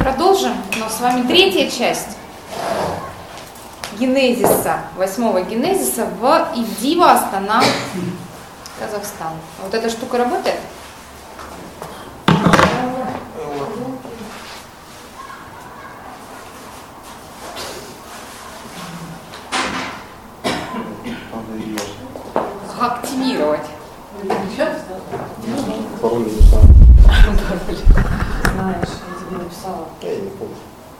Продолжим. У нас с вами третья часть генезиса, 8-го генезиса в Ивдива, Астана, Казахстан. Вот эта штука работает? Активировать. Пароль написал. Знаешь, я тебе написала. Я не помню.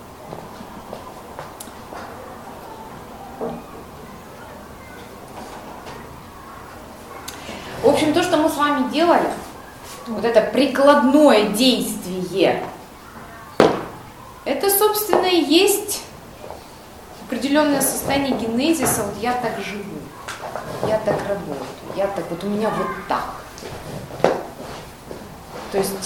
В общем, то, что мы с вами делали, вот это прикладное действие, это, собственно, и есть определенное состояние генезиса. Вот я так живу, я так работаю, я так, вот у меня вот так. То есть,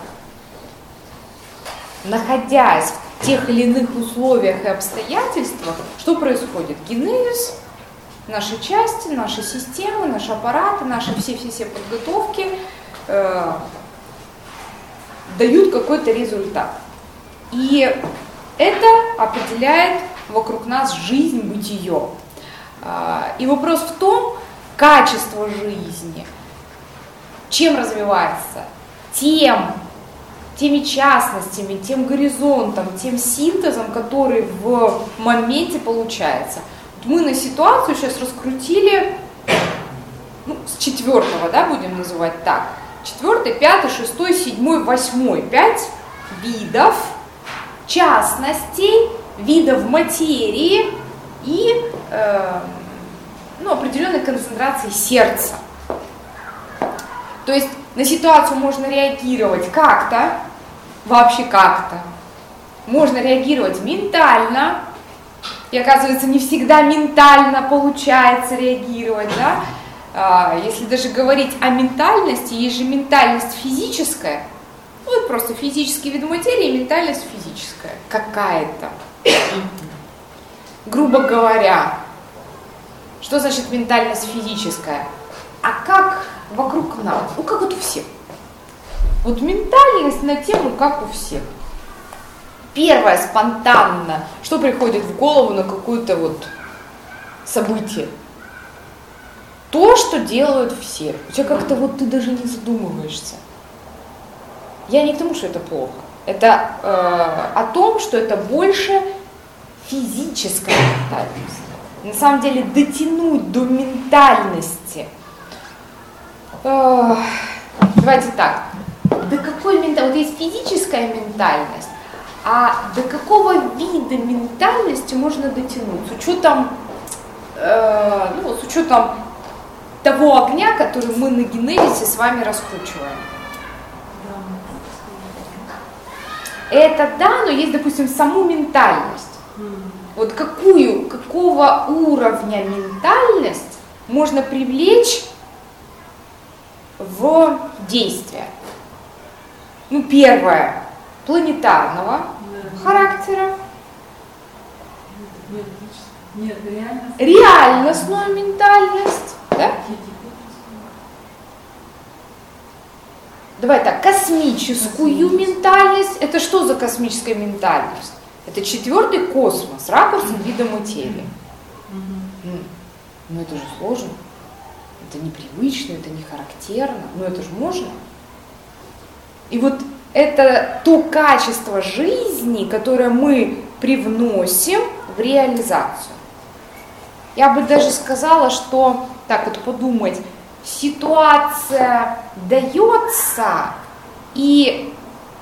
находясь в тех или иных условиях и обстоятельствах, что происходит? Генезис, наши части, наши системы, наши аппараты, наши все подготовки дают какой-то результат. И это определяет вокруг нас жизнь, бытие. И вопрос в том, качество жизни, чем развивается, теми частностями, тем горизонтом, тем синтезом, который в моменте получается. Вот мы на ситуацию сейчас раскрутили, с 4-го, да, будем называть так, 4-й, 5-й, 6-й, 7-й, 8-й, 5 видов частностей, видов материи и определенной концентрации сердца. То есть на ситуацию можно реагировать как-то, вообще как-то. Можно реагировать ментально, и оказывается, не всегда ментально получается реагировать, да? Если даже говорить о ментальности, есть же ментальность физическая, вот просто физический вид материи и ментальность физическая какая-то. Грубо говоря, что значит ментальность физическая? А как вокруг нас? Ну, как вот у всех. Вот ментальность на тему, как у всех. Первое, спонтанно, что приходит в голову на какое-то вот событие? То, что делают все. У тебя как-то вот ты даже не задумываешься. Я не к тому, что это плохо. Это о том, что это больше физическая ментальность. На самом деле дотянуть до ментальности. Давайте так. До какой ментальности? Вот есть физическая ментальность, а до какого вида ментальности можно дотянуть? С учетом, с учетом того огня, который мы на генезисе с вами раскручиваем. Это да, но есть, допустим, саму ментальность. Вот какого уровня ментальность можно привлечь в действие? Первое, планетарного характера. Нет, реальностную ментальность. Да? Давай так, космическую ментальность. Это что за космическая ментальность? Это 4-й космос, ракурсом вида материи. Но это же сложно. Это непривычно, это не характерно. Но это же можно. И вот это то качество жизни, которое мы привносим в реализацию. Я бы даже сказала, что, так вот подумать, ситуация дается, и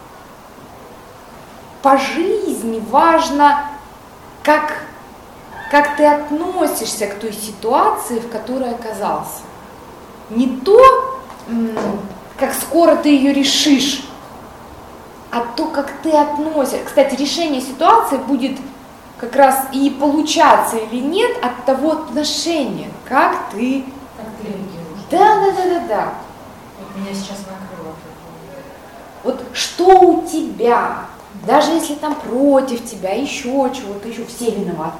по жизни важно, как ты относишься к той ситуации, в которой оказался. Не то, как скоро ты ее решишь, а то, как ты относишься. Кстати, решение ситуации будет как раз и получаться или нет от того отношения, как ты реагируешь. Да. Вот меня сейчас накрыло. Вот что у тебя, даже если там против тебя, еще чего-то, еще все виноваты.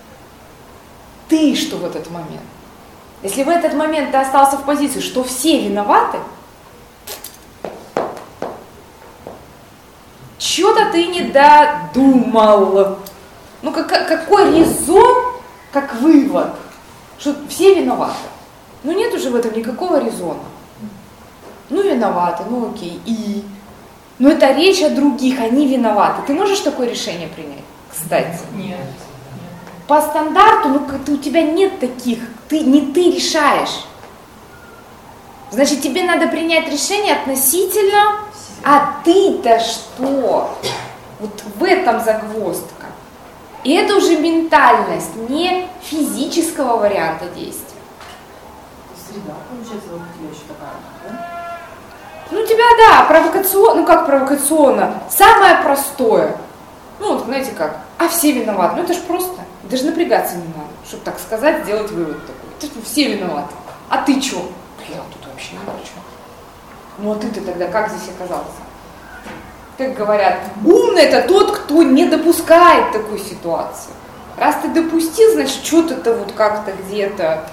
Ты что в этот момент? Если в этот момент ты остался в позиции, что все виноваты, что-то ты не додумал. Ну какой резон, как вывод, что все виноваты. Ну нет уже в этом никакого резона. Ну виноваты, ну окей, и... Но это речь о других, они виноваты. Ты можешь такое решение принять, кстати? Нет. По стандарту, ну у тебя нет таких, не ты решаешь. Значит, тебе надо принять решение относительно, а ты-то что? Вот в этом загвоздка. И это уже ментальность, не физического варианта действия. Среда, получается, вот у тебя еще такая, да? Ну, у тебя, да, провокационно, ну как провокационно, самое простое. Ну, вот знаете как, а все виноваты. Ну, это же просто, даже напрягаться не надо, чтобы так сказать, сделать вывод такой. Это же все виноваты. А ты чё? Я тут вообще не хочу. Ну, а ты-то тогда как здесь оказался? Как говорят, умный это тот, кто не допускает такой ситуации. Раз ты допустил, значит, что-то вот как-то где-то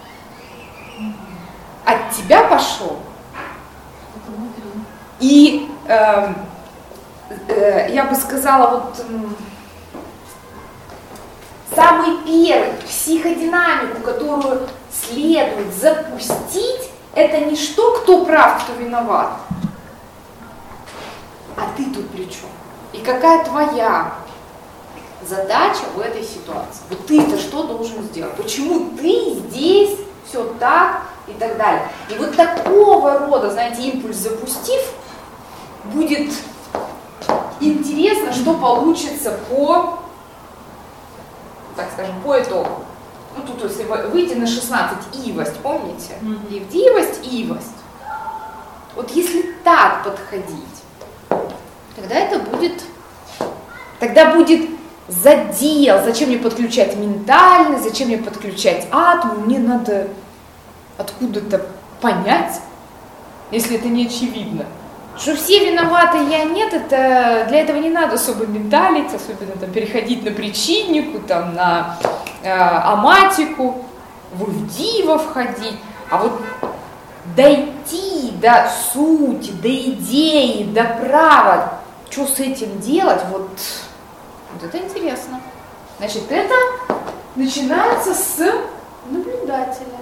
от тебя пошло. И я бы сказала, вот самый первый психодинамику, которую следует запустить, это не что, кто прав, кто виноват, а ты тут при чем? И какая твоя задача в этой ситуации? Вот ты-то что должен сделать? Почему ты здесь, все так и так далее? И вот такого рода, знаете, импульс запустив, будет интересно, что получится по, так скажем, по итогу. Ну тут, если выйти на 16, ивость, помните? Ивдивость, ивость. Вот если так подходить, тогда будет задел. Зачем мне подключать ментальность, зачем мне подключать атом, мне надо откуда-то понять, если это не очевидно. Что все виноваты, я нет, это для этого не надо особо менталить, особенно там переходить на причиннику, там, на аматику, в ивдиво входить, а вот дойти до сути, до идеи, до права, что с этим делать, вот это интересно. Значит, это начинается с наблюдателя.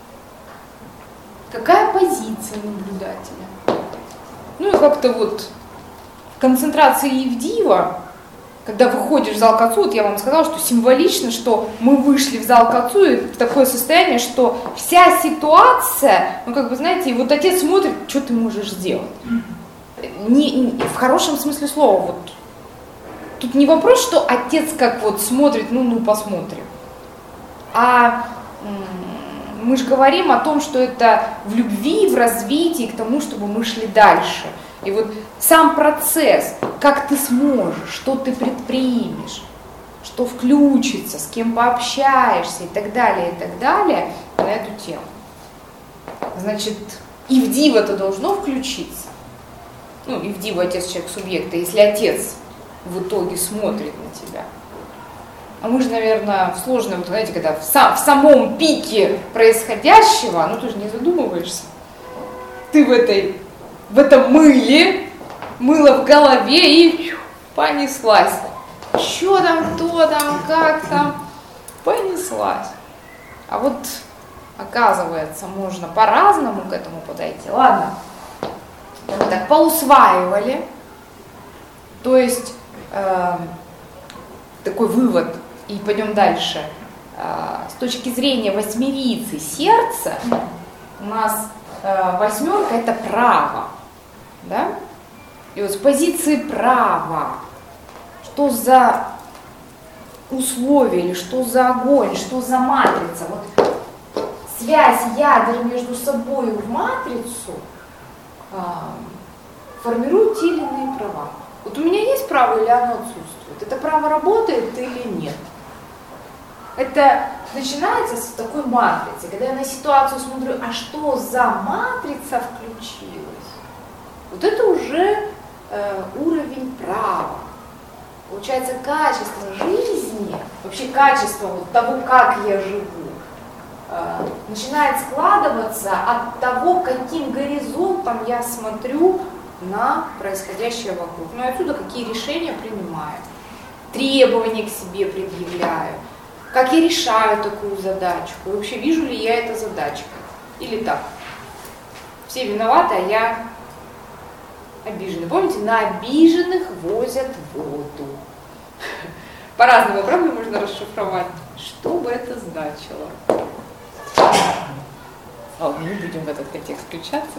Какая позиция наблюдателя? Ну и как-то вот в концентрации Ивдива, когда выходишь в зал к отцу, вот я вам сказала, что символично, что мы вышли в зал к отцу, и в такое состояние, что вся ситуация, ну как бы знаете, и вот отец смотрит, что ты можешь сделать. Не, в хорошем смысле слова, вот. Тут не вопрос, что отец как вот смотрит, ну посмотрим. А мы же говорим о том, что это в любви, в развитии к тому, чтобы мы шли дальше. И вот сам процесс, как ты сможешь, что ты предпримешь, что включится, с кем пообщаешься и так далее, на эту тему. Значит, Ивдиво-то должно включиться. Ну, Ивдиво, отец, человек, субъекта, если отец в итоге смотрит на тебя. А мы же, наверное, в сложном, вот, знаете, когда в самом пике происходящего, ну ты же не задумываешься. Ты в этом мыле, мыло в голове и понеслась. Что там, кто там, как там, понеслась. А вот, оказывается, можно по-разному к этому подойти. Ладно, мы так поусваивали. То есть, такой вывод, и пойдем дальше. С точки зрения восьмерицы сердца, у нас восьмерка это право. Да? И вот с позиции права, что за условия, или что за огонь, что за матрица, вот связь ядер между собой в матрицу формирует те или иные права. Вот у меня есть право или оно отсутствует? Это право работает или нет? Это начинается с такой матрицы, когда я на ситуацию смотрю, а что за матрица включилась? Вот это уже уровень права. Получается, качество жизни, вообще качество вот того, как я живу, начинает складываться от того, каким горизонтом я смотрю на происходящее вокруг. Ну и отсюда какие решения принимаю, требования к себе предъявляю, как я решаю такую задачку, и вообще вижу ли я эту задачку. Или так, все виноваты, а я обиженный. Помните, на обиженных возят воду. По-разному, правда, можно расшифровать. Что бы это значило? Не будем в этот контекст включаться.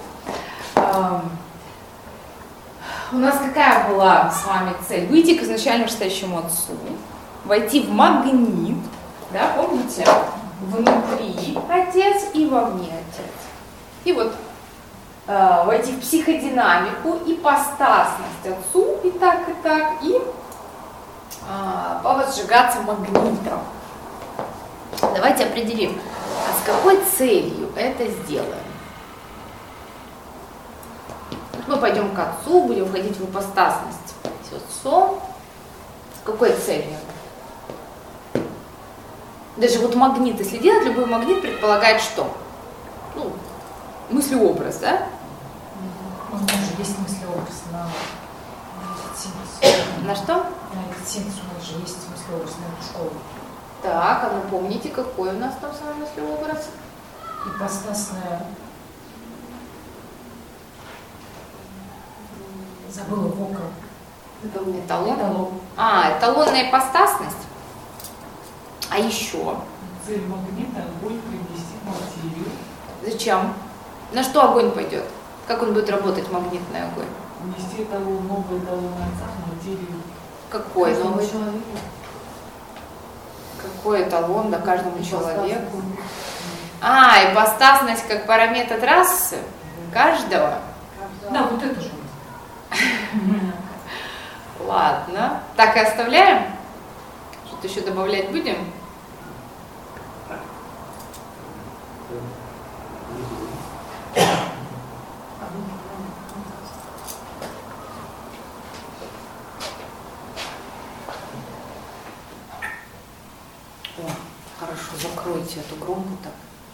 У нас какая была с вами цель? Выйти к изначально вышестоящему отцу, войти в магнит, да, помните? Внутри отец и вовне отец. И вот войти в психодинамику, ипостасность отцу, и так, и повозжигаться магнитом. Давайте определим, а с какой целью это сделаем. Мы пойдем к отцу, будем входить в ипостасность с отцом. С какой целью? Даже вот магнит, если делать, любой магнит предполагает что? Ну, мыслеобраз, да? У нас же есть мыслеобраз на медицинцу. На что? На медицинцу у нас же есть мыслеобраз на школу. Так, а ну помните, какой у нас там с вами мыслеобраз? Ипостасная. Забыла вока. Эталон. Эталонная ипостасность. А еще? Цель магнита – огонь привнести в материю. Зачем? На что огонь пойдет? Как он будет работать, магнитный огонь? Внести эталон, новый эталон отца в материю. Какой новый? Человеку. Какой эталон, да, каждому человеку? Ипостасность как параметр расы каждого? Да, вот это же. Ладно. Так и оставляем? Что-то еще добавлять будем? О, хорошо, закройте эту громко так.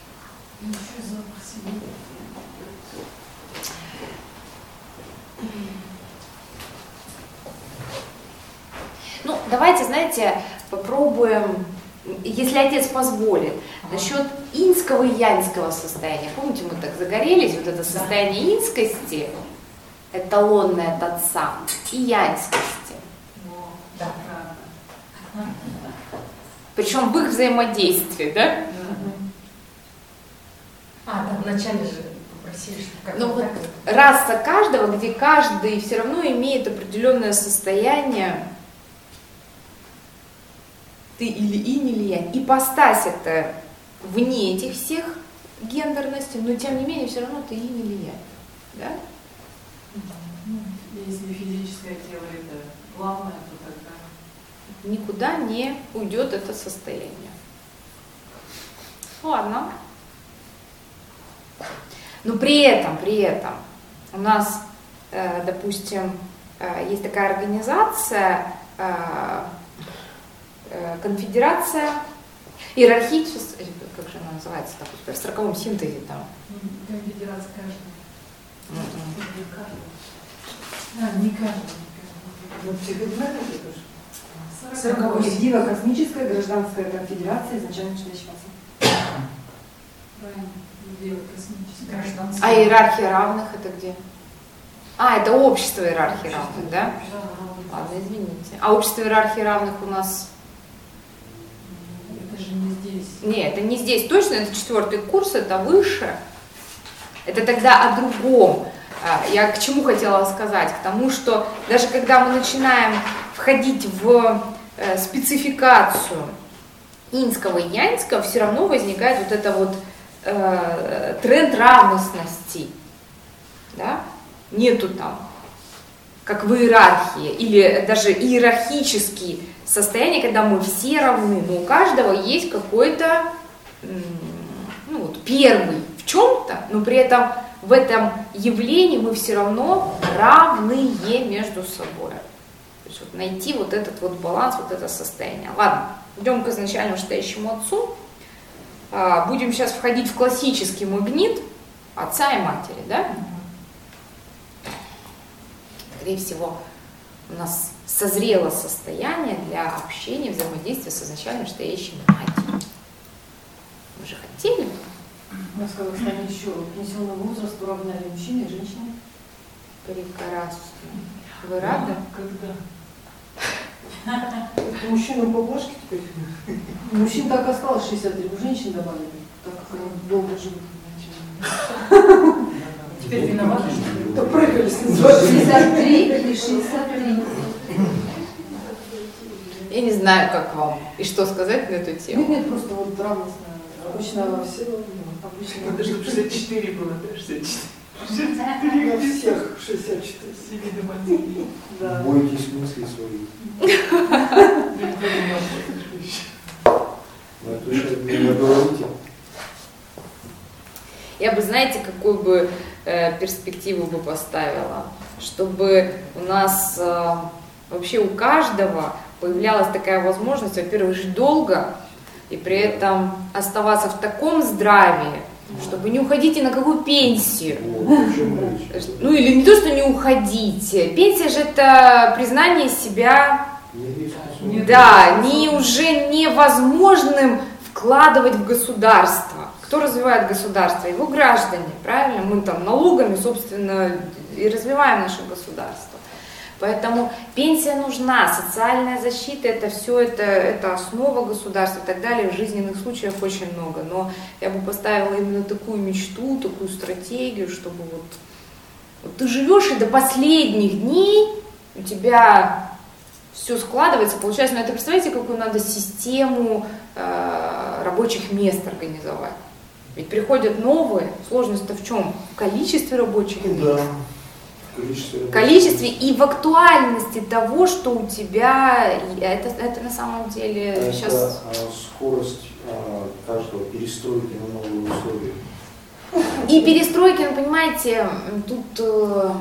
Ну, давайте, знаете, попробуем, если отец позволит, насчет инского и янского состояния. Помните, мы так загорелись, вот это состояние инскости, эталонное от отца, и янскости. Да. Причем в их взаимодействии, да? Там вначале же попросили, чтобы как-то Ну, так. раса каждого, где каждый все равно имеет определенное состояние, ты или инь, или янь. Ипостась это вне этих всех гендерностей, но тем не менее все равно ты инь или янь. Да? Если физическое тело это главное, то тогда Никуда не уйдет это состояние. Ладно. Но при этом у нас, допустим, есть такая организация, конфедерация иерархическая, как же она называется, так, в 40-м синтезе там. Конфедерация каждого. не каждый. Ну, психодинамика тоже. 40-й Диво-космическая гражданская конфедерация изначально человечества. Правильно. Дело космическое. Гражданское. А иерархия равных это где? Это общество иерархии равных, да? Ладно, извините. А общество иерархии равных у нас... Это же не здесь. Нет, это не здесь точно, это 4-й курс, это выше. Это тогда о другом. Я к чему хотела сказать? К тому, что даже когда мы начинаем входить в спецификацию инского и янского, все равно возникает вот это вот тренд равностности. Да? Нету там, как в иерархии, или даже иерархические состояния, когда мы все равны, но у каждого есть какой-то первый в чем-то, но при этом в этом явлении мы все равно равные между собой. То есть вот найти вот этот вот баланс, вот это состояние. Ладно, идем к изначально вышестоящему отцу. Будем сейчас входить в классический магнит отца и матери, да? скорее всего, у нас созрело состояние для общения, взаимодействия с изначально настоящей матерью. Мы же хотели. У нас в Казахстане еще пенсионный возраст уравняли мужчине и женщине. Прекрасно. Вы рады? Когда? Мужчинам по башке теперь. Мужчин так осталось 63, у женщин добавили, так как они долго живут. Теперь виноваты, что ли? Да прыгали с 63 или 63? Я не знаю, как вам и что сказать на эту тему. Нет, просто вот равностно. Обычно все, обычно. Надо, чтобы 64 было, да, 64. На всех 64. Да. Бойтесь мыслей своих. Но это же не говорите. Я бы, знаете, какую бы перспективу бы поставила? Чтобы у нас вообще у каждого появлялась такая возможность, во-первых, жить долго и при этом оставаться в таком здравии, чтобы не уходить ни на какую пенсию. Вот, о чем речь. Ну или не то, что не уходите. Пенсия же это признание себя, да, уже невозможным вкладывать в государство. Кто развивает государство? Его граждане, правильно? Мы там налогами, собственно, и развиваем наше государство. Поэтому пенсия нужна, социальная защита, это все, это основа государства и так далее. В жизненных случаях очень много. Но я бы поставила именно такую мечту, такую стратегию, чтобы вот ты живешь и до последних дней у тебя все складывается, получается. Ну это представляете, какую надо систему рабочих мест организовать? Ведь приходят новые, сложность-то в чем? В количестве рабочих мест. Да. В количестве и в актуальности того, что у тебя, это на самом деле это сейчас... скорость каждого перестройки на новые условия. И перестройки, вы понимаете, тут,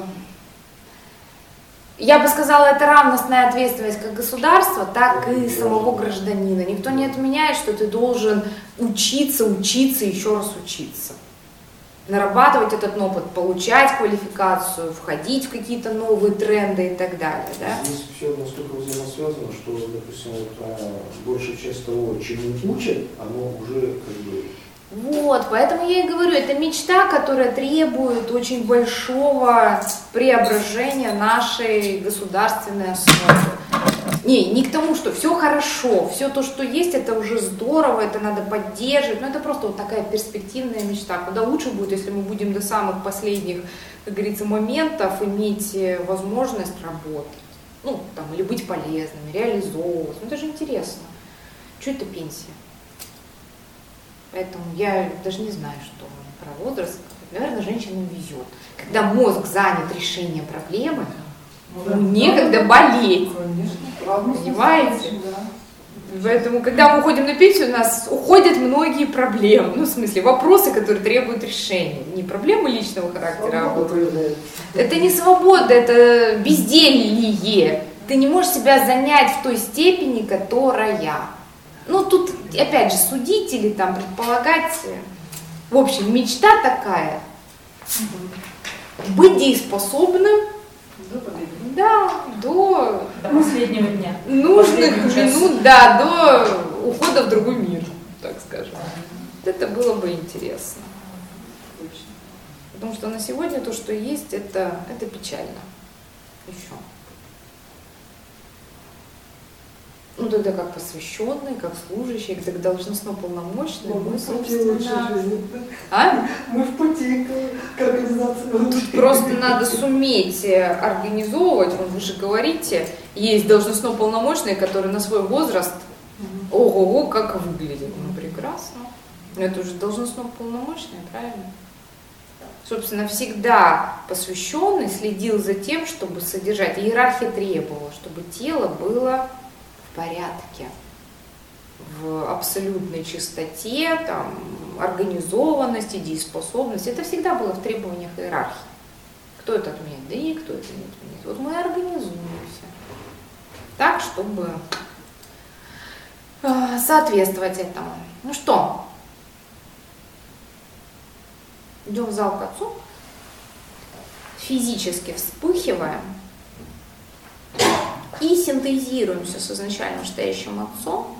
я бы сказала, это равностная ответственность как государства, так и самого гражданина. Никто не отменяет, что ты должен учиться, еще раз учиться. Нарабатывать этот опыт, получать квалификацию, входить в какие-то новые тренды и так далее. Да? Здесь все настолько взаимосвязано, что, допустим, большая часть того, чему учат, оно уже как бы... Вот, поэтому я и говорю, это мечта, которая требует очень большого преображения нашей государственной основы. Не к тому, что все хорошо, все то, что есть, это уже здорово, это надо поддерживать, но это просто вот такая перспективная мечта. Куда лучше будет, если мы будем до самых последних, как говорится, моментов иметь возможность работать, ну, там, или быть полезными, реализовываться, ну, это же интересно. Что это пенсия? Поэтому я даже не знаю, что про возраст. Наверное, женщинам везет. Когда мозг занят решением проблемы, некогда болеть. Конечно, понимаете? Да. Поэтому, когда мы уходим на пенсию, у нас уходят многие проблемы. Ну, в смысле, вопросы, которые требуют решения. Не проблемы личного характера, а вот... Это не свобода, это безделье. Ты не можешь себя занять в той степени, которая... Ну, тут, опять же, судить или там предполагать. В общем, мечта такая. Быть дееспособным, да, до последнего дня. Нужных минут, да, до ухода в другой мир, так скажем. Это было бы интересно. Потому что на сегодня то, что есть, это печально. Еще. Ну, тогда как посвященный, как служащий, как должностно полномочный, мы, собственно... А? Мы в пути к организации. Просто надо суметь организовывать, вы же говорите, есть должностно полномочные, которые на свой возраст, ого-го, как выглядят. Ну, прекрасно. Но это уже должностно полномочные, правильно? Собственно, всегда посвященный следил за тем, чтобы содержать, иерархия требовала, чтобы тело было в порядке, в абсолютной чистоте, там, организованности, дееспособности. Это всегда было в требованиях иерархии. Кто это отменяет? Да никто это не отменяет. Вот мы организуемся так, чтобы соответствовать этому. Ну что, идем в зал к отцу, физически вспыхиваем, И синтезируемся с изначально вышестоящим отцом.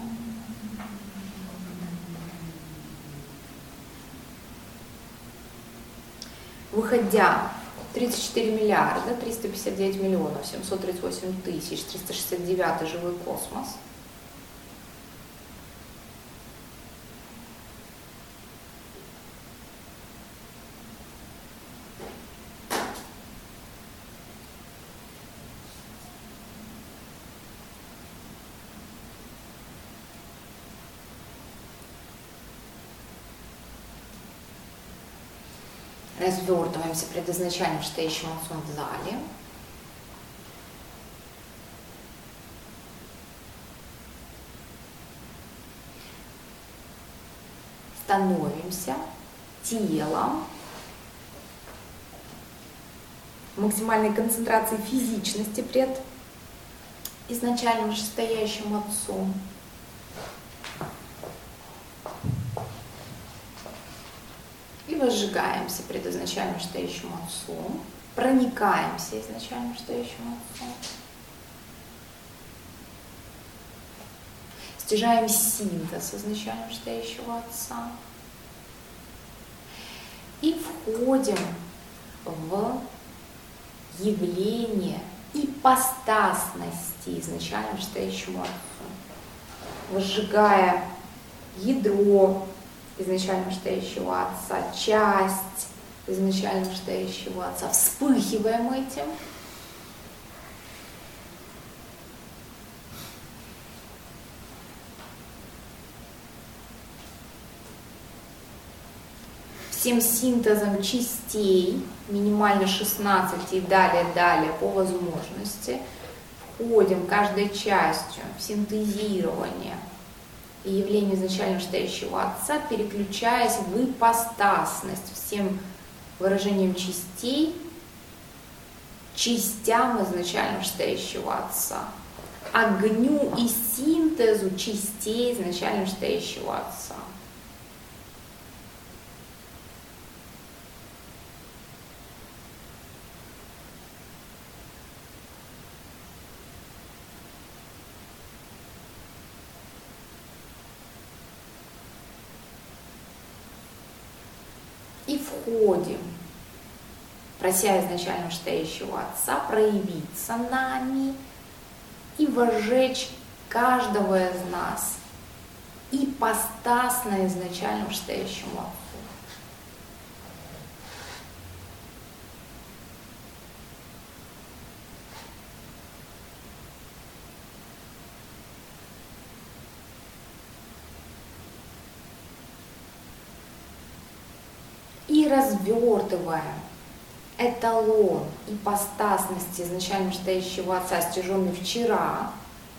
Выходя 34 миллиарда 359 миллионов 738 тысяч 369 живой космос. Развертываемся пред изначально вышестоящим отцом в зале. Становимся телом максимальной концентрации физичности пред изначально вышестоящим отцом. И возжигаемся пред изначально вышестоящим отцом, проникаемся изначально вышестоящим отцом, стяжаем синтез изначально вышестоящего отца и входим в явление ипостасности изначально вышестоящему отцу, возжигая ядро изначально вышестоящего отца, часть изначально вышестоящего отца, вспыхиваем этим. Всем синтезом частей, минимально 16 и далее по возможности, входим каждой частью в синтезирование и явление изначально вышестоящего отца, переключаясь в ипостасность всем выражением частей, частям изначально вышестоящего отца, огню и синтезу частей изначально вышестоящего отца. И входим, прося изначально вышестоящего отца проявиться нами и возжечь каждого из нас ипостасно изначально вышестоящему отцу. И развертываем эталон ипостасности изначально вышестоящего отца, стяженный вчера,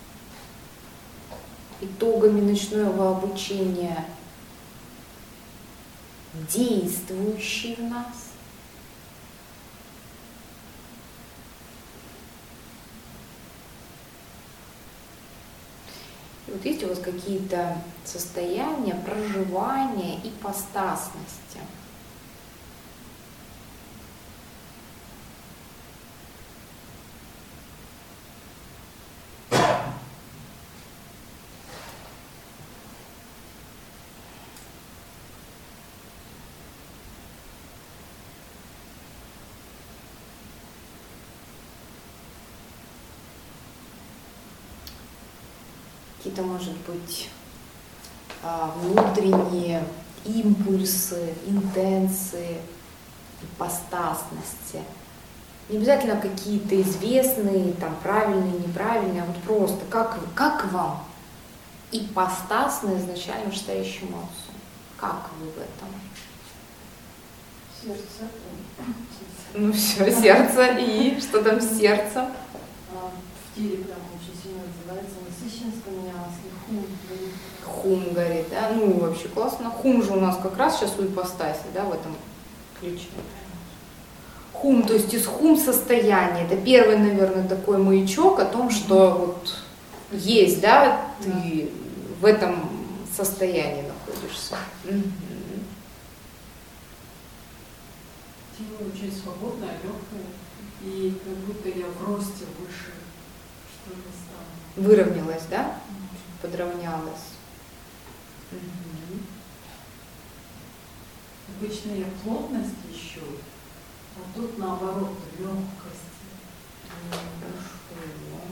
итогами ночного обучения, действующий в нас. И вот есть у вас какие-то состояния проживания ипостасности. Какие-то, может быть, внутренние импульсы, интенции, ипостасности. Не обязательно какие-то известные, там, правильные, неправильные, а вот просто как вам ипостасно изначально вышестоящему отцу? Как вы в этом? Сердце. Ну все, сердце. И что там с сердцем? В теле прям очень сильно отзывается, насыщенность поменялась, и хум горит. Хум горит, да? Ну вообще классно. Хум же у нас как раз сейчас у ипостаси, да, в этом ключе. Хум, то есть из хум состояния. Это первый, наверное, такой маячок о том, что вот есть, да, ты в этом состоянии находишься. Тело очень свободное, легкое, и как будто я в росте выше Выровнялась, да? Подровнялась. Мгм. Обычно я плотность ищу, а тут наоборот легкость. Хорошо.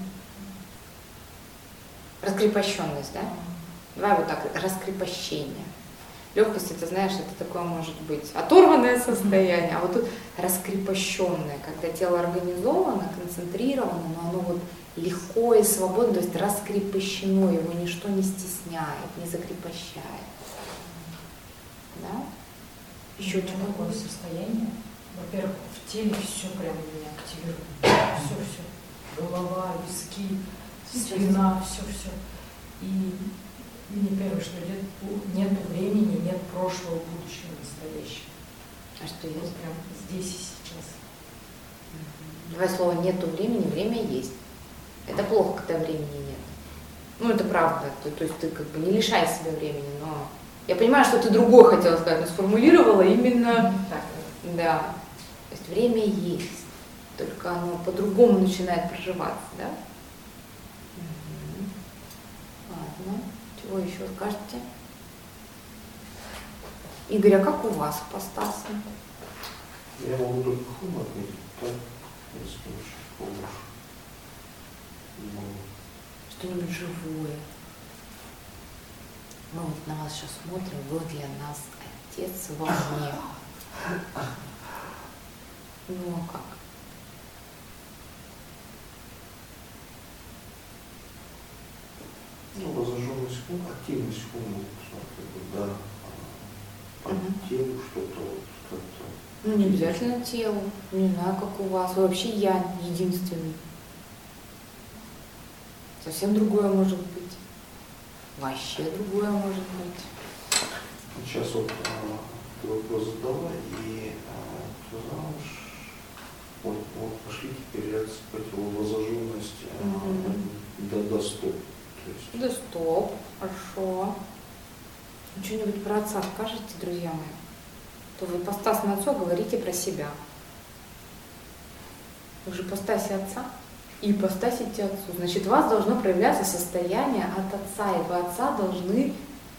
Раскрепощенность, да? Давай вот так, раскрепощение. Легкость, это, знаешь, это такое может быть оторванное состояние, а вот тут раскрепощенное, когда тело организовано, концентрировано, но оно вот легко и свободно, то есть раскрепощено, его ничто не стесняет, не закрепощает. Да? Еще У меня что-то такое состояние. Во-первых, в теле все прям меня активирует. Все. Голова, виски, спина, все. И не первое, что нет времени, нет прошлого, будущего, настоящего. А что Вот есть? прям здесь и сейчас. Давай слово «нету времени», время есть. Это плохо, когда времени нет. Ну, это правда. То есть ты как бы не лишай себя времени, но я понимаю, что ты другое хотела сказать, но сформулировала именно Так. да. То есть время есть, только оно по-другому начинает проживаться, да? Мгм. Ладно. Чего еще скажете? Игорь, а как у вас ипостасы? Я могу только хум отметить, так, если уж помощь. Не могу. Что-нибудь живое. Мы вот на вас сейчас смотрим, вы для нас отец вовне. Ну а как? Ну, возраженность хум, активность хума, как бы, да, по телу что-то, вот, как-то. Ну не обязательно телу, не знаю, как у вас. Вы вообще я единственный. Совсем другое может быть. Вообще другое может быть. Сейчас вот ты вопрос задала, и ты знаешь, вот пошли теперь реакции противовозраженности до стоп. То есть, Да стоп, хорошо. Что-нибудь про отца скажете, друзья мои? То вы ипостась на отца говорите про себя. Вы же ипостась отца и ипостасите отцу. Значит, у вас должно проявляться состояние от отца, и вы отца должны,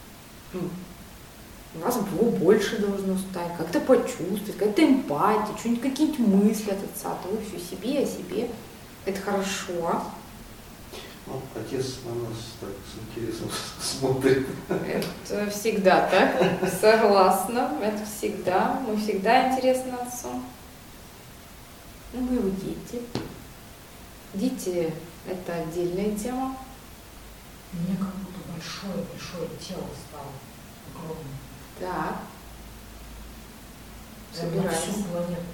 у вас его больше должно стать, как-то почувствовать, какая-то эмпатия, что-нибудь, какие-нибудь мысли от отца, то вы все себе, о себе. Это хорошо. ну, отец на нас так с интересом смотрит. Это всегда так, согласна, это всегда, мы всегда интересны отцу. Ну, мы его дети. Дети – это отдельная тема. Мне как будто большое тело стало огромное. Так, Прям на собираемся. всю планету.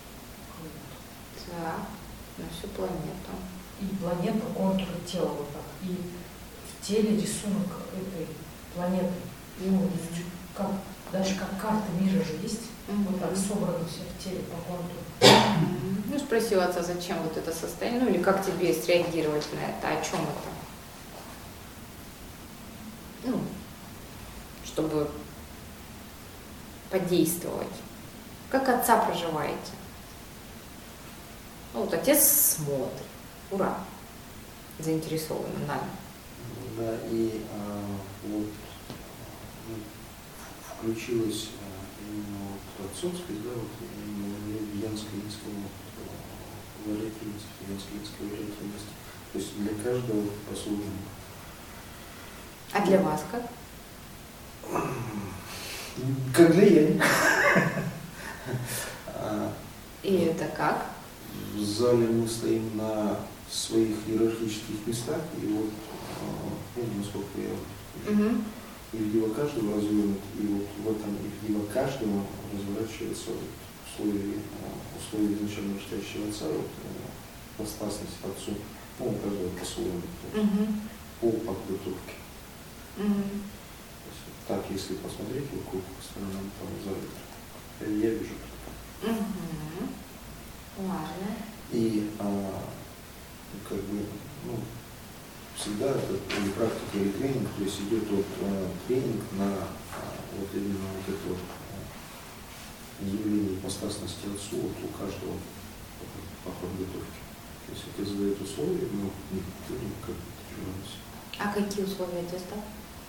Так, на всю планету. И планета, контуры тела вот так. И в теле рисунок этой планеты. Ну, как, даже как карта мира же есть. Вот так собрано все в теле по контуру. Ну, спроси у отца, зачем вот это состояние, ну или как тебе среагировать на это, о чем это? Ну, чтобы подействовать. Как отца проживаете? Ну, вот отец смотрит. Ура! Заинтересован нами. Да, и вот включилась именно вот отцовскость, да, вот именно янско-инская вариативность. То есть для каждого по-своему. А для вас как? Как для Яни. И это как? В зале мы стоим на своих иерархических местах, и вот, ну, насколько я Ильева каждого развернут, и вот в этом Ильева каждого разворачивается вот условия изначально растящего отца, вот, подстасность отцу, ну, у каждого по-своему, по подготовке. Так, если посмотреть вокруг по сторонам, там зале, я вижу. Ладно. И как бы, ну, всегда это или практика, или тренинг, то есть идет вот тренинг на вот именно вот это вот изъявление ипостасности отцу вот у каждого по подготовке. Если отец задает условия, ну, ты как держался. А какие условия отец дал?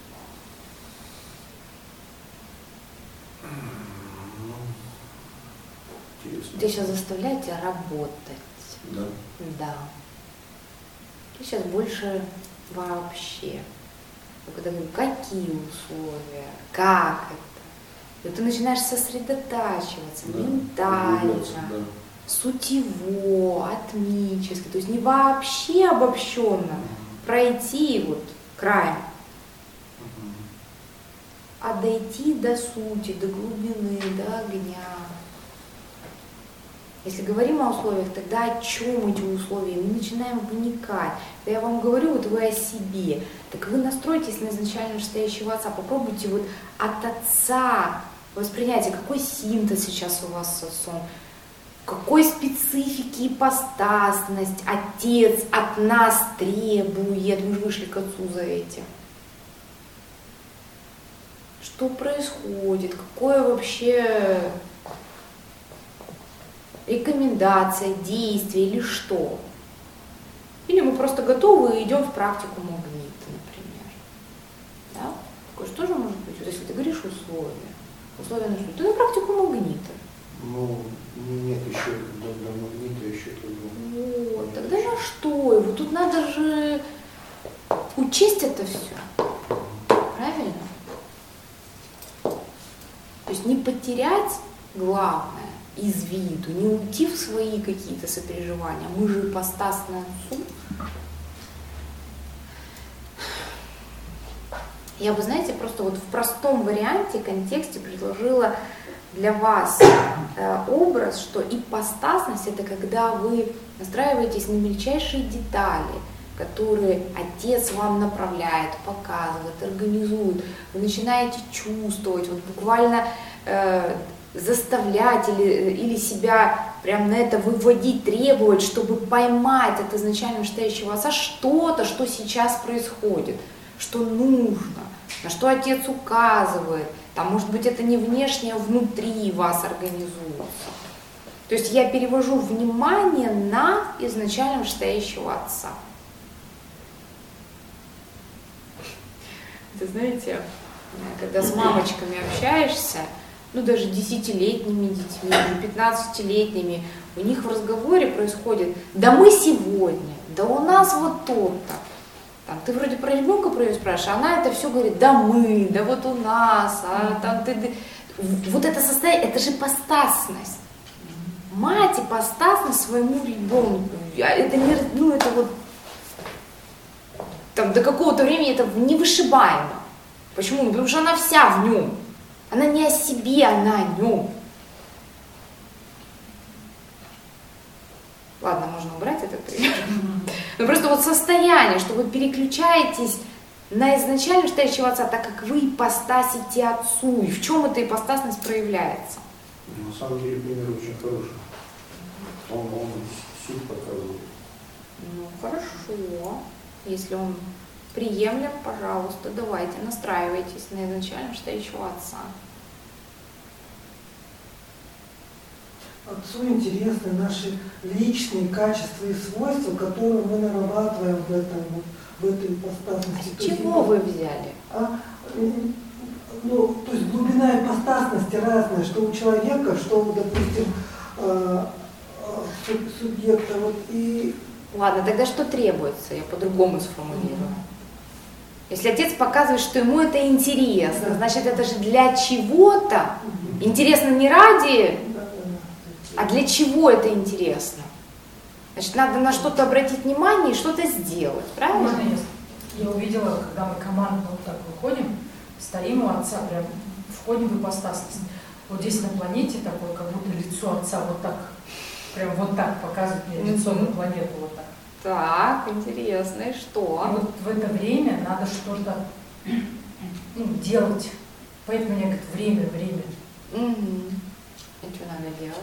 Ну, интересно. Ты сейчас заставляете работать. Да. Да. Ты сейчас больше вообще. Я когда говорю, какие условия, как это? И ты начинаешь сосредотачиваться Да. ментально, Углубляться, да. сутево, атмически. То есть не вообще обобщенно пройти вот краем, а дойти до сути, до глубины, до огня. Если говорим о условиях, тогда о чем эти условия? Мы начинаем вникать. Когда я вам говорю, вот вы о себе, так вы настройтесь на изначально настоящего отца, попробуйте вот от отца воспринятие, какой синтез сейчас у вас с отцом, какой специфики ипостасность отец от нас требует, мы же вышли к отцу за этим. Что происходит, какое вообще рекомендация, действие или что? Или мы просто готовы и идем в практику магнита, например. Да? Такое же тоже может быть. Вот если ты говоришь условия на что? Ты на практику магнита. Ну, нет еще для магнита, еще только. Вот, тогда на что? И вот тут надо же учесть это все. Правильно? То есть не потерять главное из виду, не уйти в свои какие-то сопереживания. Мы же ипостасны отцу. Я бы, знаете, просто вот в простом варианте, контексте предложила для вас образ, что ипостасность — это когда вы настраиваетесь на мельчайшие детали, которые отец вам направляет, показывает, организует. Вы начинаете чувствовать, вот буквально заставлять или себя прям на это выводить, требовать, чтобы поймать от изначально настоящего отца что-то, что сейчас происходит, что нужно, на что отец указывает. Там, может быть, это не внешне, а внутри вас организуется. То есть я перевожу внимание на изначально настоящего отца. Это, знаете, когда с мамочками общаешься, ну даже 10-летними детьми, 15-летними, у них в разговоре происходит: да мы сегодня, да у нас вот то-то. Там, ты вроде про ребенка про ее спрашиваешь, а она это все говорит: да мы, да вот у нас, а там ты... Вот это состояние, это же ипостасность. Мать ипостасна своему ребенку. Это не, ну это вот там до какого-то времени это невышибаемо. Почему? Потому что она вся в нем. Она не о себе, она о нем. Ладно, можно убрать этот пример. Но просто вот состояние, что вы переключаетесь на изначально настоящего отца, так как вы ипостасите отцу. И в чем эта ипостасность проявляется? На самом деле пример очень хороший. Он суть показывает. Ну, хорошо. Если он приемлем, пожалуйста, давайте, настраивайтесь на изначально настоящего отца. Отцу интересны наши личные качества и свойства, которые мы нарабатываем в этой ипостасности. А с чего вы взяли? Ну, то есть глубина ипостасности разная, что у человека, что, допустим, субъекта. Вот, и... Ладно, тогда что требуется? Я по-другому сформулирую. Если отец показывает, что ему это интересно, значит, это же для чего-то. Интересно не ради, а для чего это интересно. Значит, надо на что-то обратить внимание и что-то сделать, правильно? Можно я увидела, когда мы командно вот так выходим, стоим у отца, прям входим в ипостасность. Вот здесь на планете такое, как будто лицо отца вот так, прям вот так показывает мне лицо на планету вот так. Так, интересно, и что? И вот в это время надо что-то делать. Поэтому мне говорят, время. И что надо делать?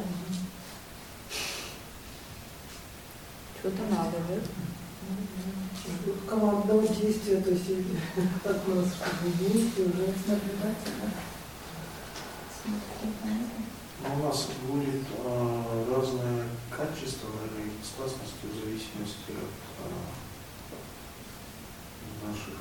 Что-то надо, да? Командного действия, то есть от нас, чтобы действие уже Наблюдать, да? Смотреть на это. Но у нас будет разное качество, наверное, ипостасности в зависимости от наших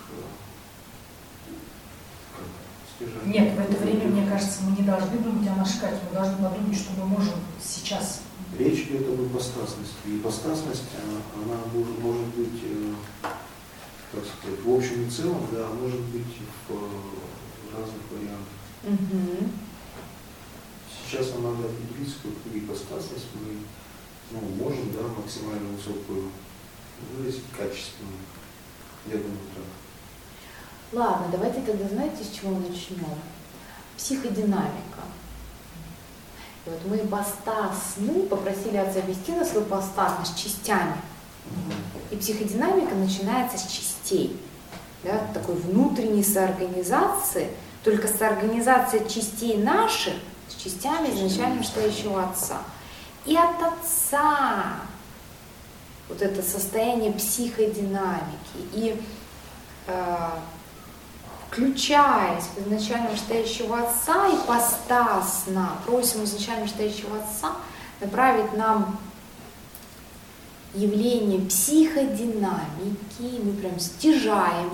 стяжаний. Нет, в это время, мне кажется, мы не должны думать о нашей карте, мы должны подумать, что мы можем сейчас. Речь идет об ипостасности. Ипостасность, она может быть, как сказать, в общем и целом, да, может быть в разных вариантах. Сейчас нам надо определиться, какую ипостасность мы можем, да, максимально высокую выразить, качественную. Я думаю, так. Ладно, давайте тогда, знаете, с чего начнем? Психодинамика. И вот мы ипостасны попросили Отца вести на свою ипостасность частями. И психодинамика начинается с частей, да, такой внутренней соорганизации, только соорганизация частей наших с частями изначально настоящего Отца. И от Отца вот это состояние психодинамики. И включаясь в изначально настоящего Отца, ипостасно просим изначально настоящего Отца направить нам явление психодинамики, мы прям стяжаем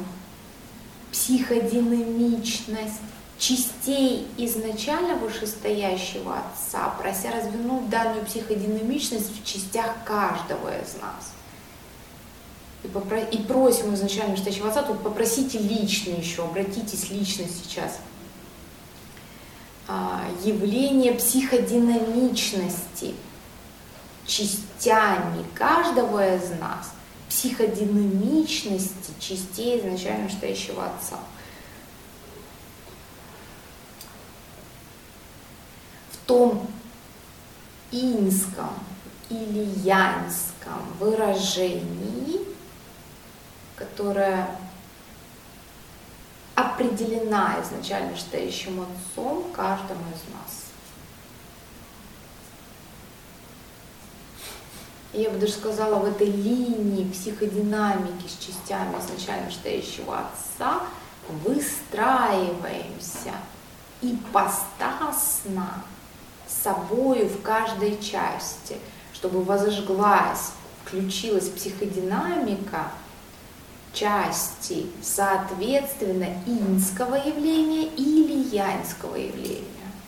психодинамичность частей изначально вышестоящего Отца, прося развернуть данную психодинамичность в частях каждого из нас. И просим изначально настоящего Отца, тут попросите лично еще, обратитесь лично сейчас. Явление психодинамичности частями каждого из нас, психодинамичности частей изначально настоящего Отца. В том иньском или яньском выражении, которое определена изначально настоящим Отцом каждому из нас. Я бы даже сказала, в этой линии психодинамики с частями изначально настоящего Отца выстраиваемся ипостасно собою в каждой части, чтобы возожглась, включилась психодинамика части, соответственно, иньского явления или яньского явления.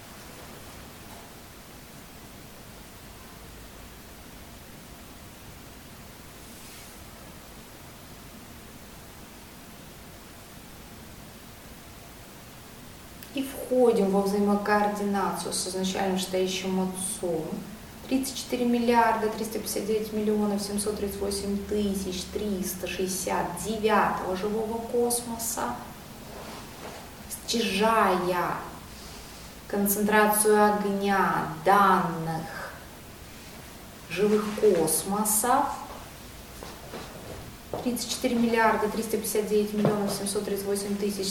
И входим во взаимокоординацию с изначально настоящим Отцом. 34 миллиарда 359 миллионов 738 тысяч 369 живого космоса, стяжая концентрацию огня данных живых космосов, 34 миллиарда 359 миллионов 738 тысяч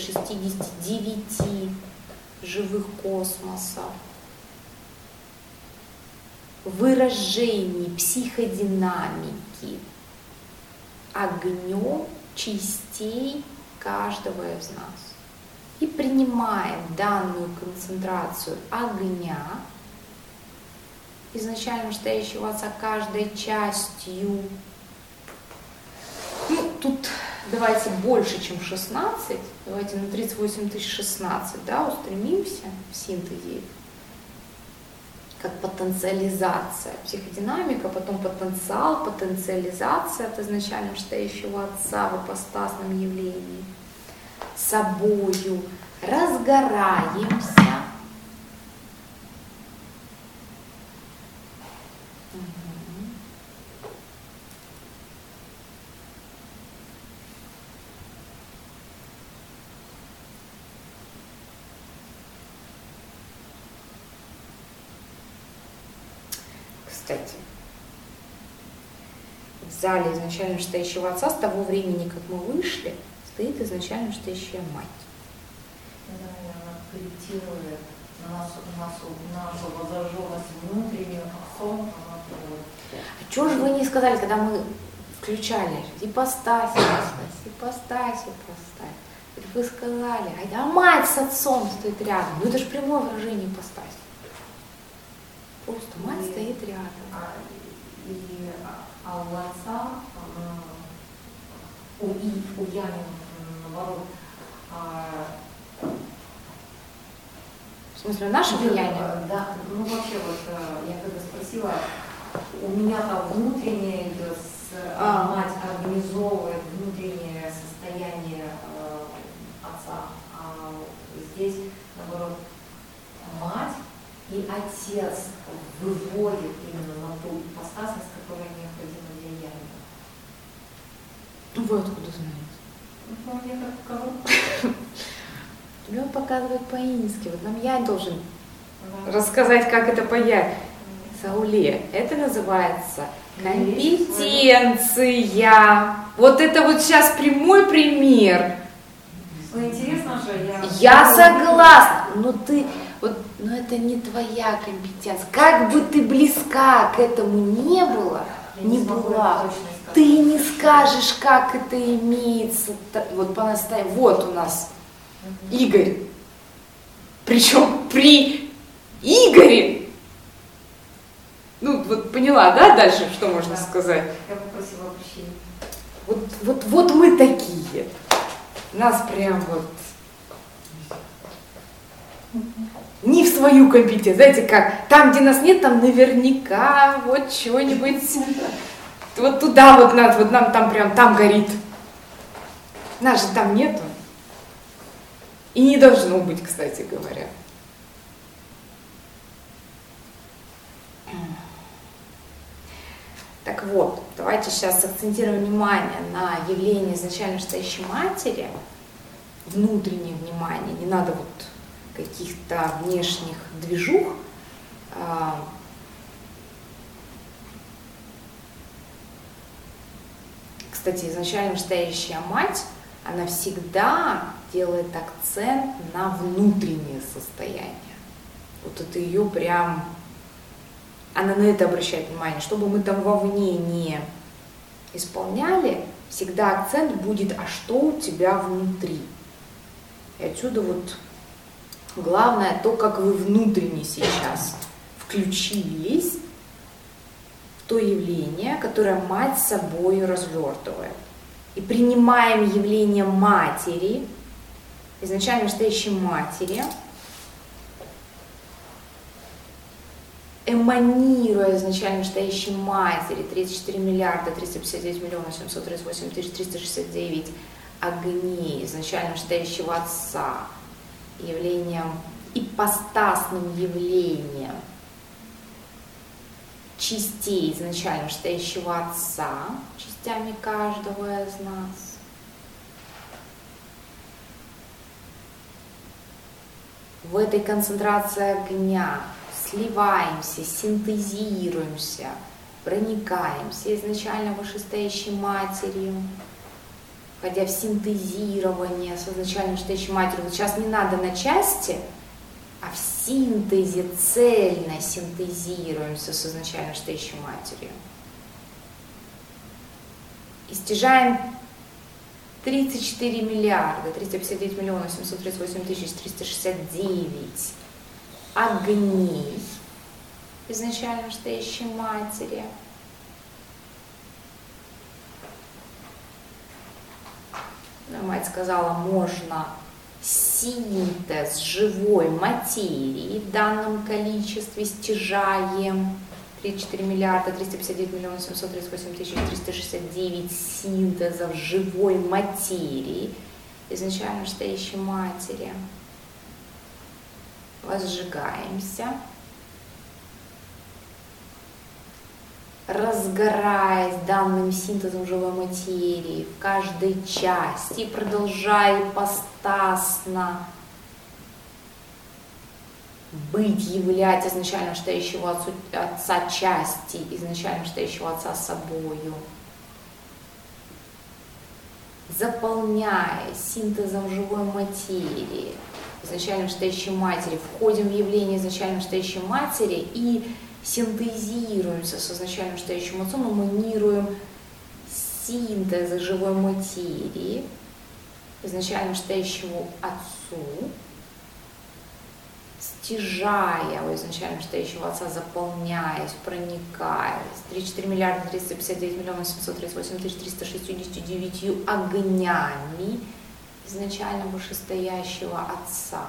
369 живых космосов, выражений психодинамики огнем частей каждого из нас. И принимаем данную концентрацию огня изначально настоящего Отца каждой частью. Ну, тут давайте больше, чем 16, давайте на 38 тысяч 16, да, устремимся в синтезе, как потенциализация, психодинамика, потом потенциал, потенциализация от изначально настоящего Отца в ипостасном явлении. Собою разгораемся. Кстати, в зале изначально настоящего Отца с того времени, как мы вышли, стоит изначально настоящая Мать. Да, она корректирует нашу возраженность внутреннюю Отцом. А чего же вы не сказали, когда мы включали ипостась, ипостась? Вы сказали, а Мать с Отцом стоит рядом. Ну это же прямое выражение ипостась. А у отца, у Яны, наоборот, В смысле, наше влияние? Да, ну вообще вот я когда спросила, у меня там внутреннее идет, мать организовывает внутреннее состояние отца, а здесь, наоборот, мать и отец выводит именно на ту ипостасность, которая необходима для Яны. Вы откуда знаете? Ну, я как кого-то. Тебе он показывает по-ински. Вот нам я должен рассказать, как это понять. Сауле, это называется компетенция. Вот это вот сейчас прямой пример. Ну, интересно же, Я согласна, но ты, вот, но это не твоя компетенция. Как бы ты близка к этому не была, не была, ты не скажешь, как это имеется. Вот по-настоящему. Вот у нас Игорь. Причем при Игоре. Ну, вот поняла, да, дальше, что можно сказать? Я попросила прощения. Вот мы такие. Нас прям вот не в свою компетенцию. Знаете как, там, где нас нет, там наверняка вот что-нибудь. Вот туда вот надо, вот нам там прям, там горит. Нас же там нету. И не должно быть, кстати говоря. Так вот, давайте сейчас акцентируем внимание на явление изначально стоящей матери, внутреннее внимание, не надо вот каких-то внешних движух. Кстати, изначально стоящая мать, она всегда делает акцент на внутреннее состояние. Вот это ее прям... Она на это обращает внимание. Чтобы мы там вовне не исполняли, всегда акцент будет, а что у тебя внутри. И отсюда вот главное то, как вы внутренне сейчас включились в то явление, которое мать собой развертывает. И принимаем явление матери, изначально стоящей матери, эманируя изначально стоящей матери 34 миллиарда 359 миллионов 738 тысяч 369 огней изначально стоящего отца, явлением, ипостасным явлением частей изначально стоящего отца, частями каждого из нас. В этой концентрации огня сливаемся, синтезируемся, проникаемся изначально вышестоящей матерью, входя в синтезирование с изначально стоящей матерью. Вот сейчас не надо на части, а в синтезе цельно синтезируемся с изначально стоящей матерью. И стяжаем 34 миллиарда 359 миллионов 738 тысяч 369 огней изначально стоящей матери. Ну, мать сказала, можно синтез живой материи в данном количестве стяжаем 34 миллиарда 359 миллионов 738 тысяч 369 синтезов живой материи изначально стоящей матери. Возжигаемся, разгораясь данным синтезом живой материи в каждой части, продолжая ипостасно быть, являть изначально стоящего отца части, изначально стоящего отца собою, заполняя синтезом живой материи изначально стоящей матери, входим в явление изначально стоящей матери и синтезируемся с изначально стоящим отцом, эманируем синтеза живой материи изначально стоящему отцу, стяжая у изначально стоящего отца, заполняясь, проникаясь, 34 миллиарда 359 миллионов 738 тысяч 369 огнями изначально вышестоящего отца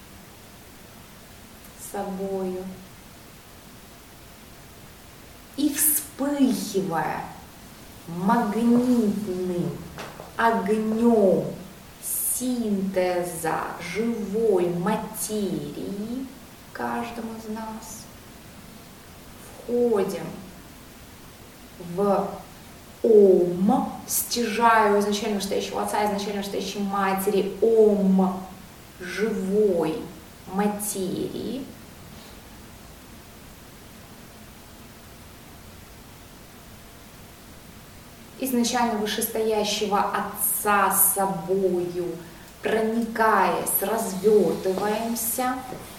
собою, и вспыхивая магнитным огнем синтеза живой материи каждому из нас, входим в Ом, стяжаю изначально стоящего отца, изначально стоящей матери, Ом живой материи, изначально вышестоящего отца собою, проникаясь, развертываемся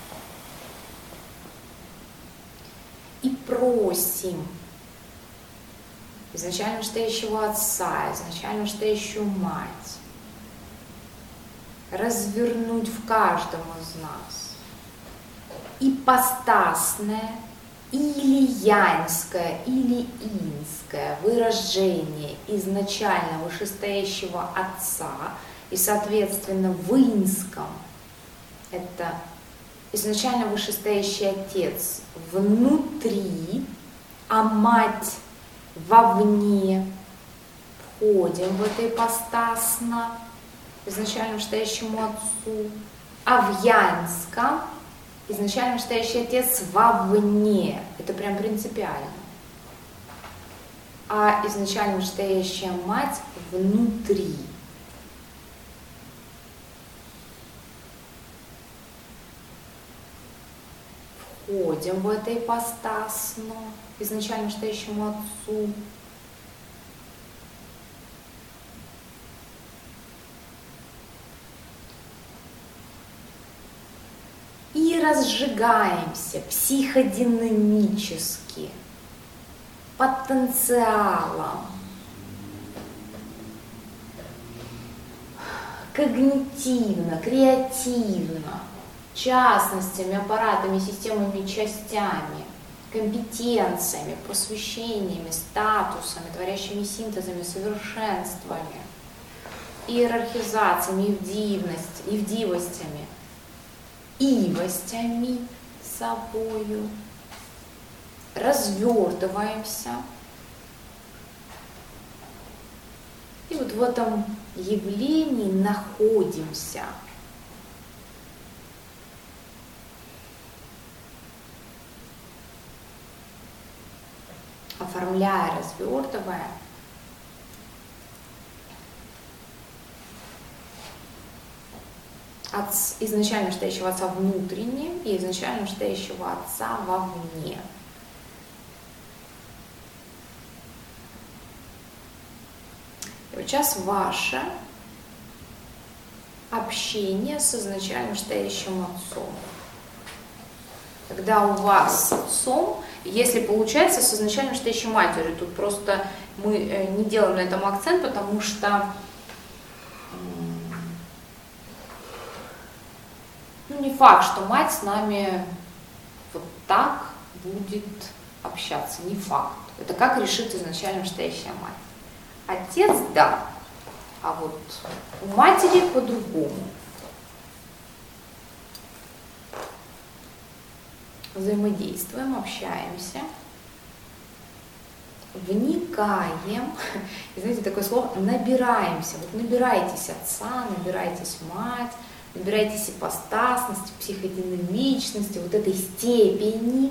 и просим изначально стоящего отца, изначально стоящую мать развернуть в каждом из нас ипостасное или яньское, или инское выражение изначально вышестоящего отца, и, соответственно, в инском это изначально вышестоящий отец внутри, а мать вовне. Входим в это ипостасно изначально вышестоящему отцу, а в яньском изначально вышестоящий отец вовне. Это прям принципиально. А изначально вышестоящая мать внутри. Входим в это ипостасно изначально вышестоящему отцу. И разжигаемся психодинамически, потенциалом, когнитивно, креативно, частностями, аппаратами, системами, частями, компетенциями, просвещениями, статусами, творящими синтезами, совершенствами, иерархизациями, ивдивостями, ивостями собою, развертываемся. И вот в этом явлении находимся. Оформляя, развертывая. От изначально стоящего отца внутренне и изначально стоящего отца вовне. И вот сейчас ваше общение с изначально стоящим отцом. Когда у вас с отцом, если получается с изначально стоящей матерью, тут просто мы не делаем на этом акцент, потому что не факт, что мать с нами вот так будет общаться, не факт. Это как решит изначально стоящая мать. Отец, да, а вот у матери по-другому. Взаимодействуем, общаемся, вникаем, и знаете, такое слово, набираемся. Вот набирайтесь отца, набирайтесь мать, набирайтесь ипостасности, психодинамичности, вот этой степени.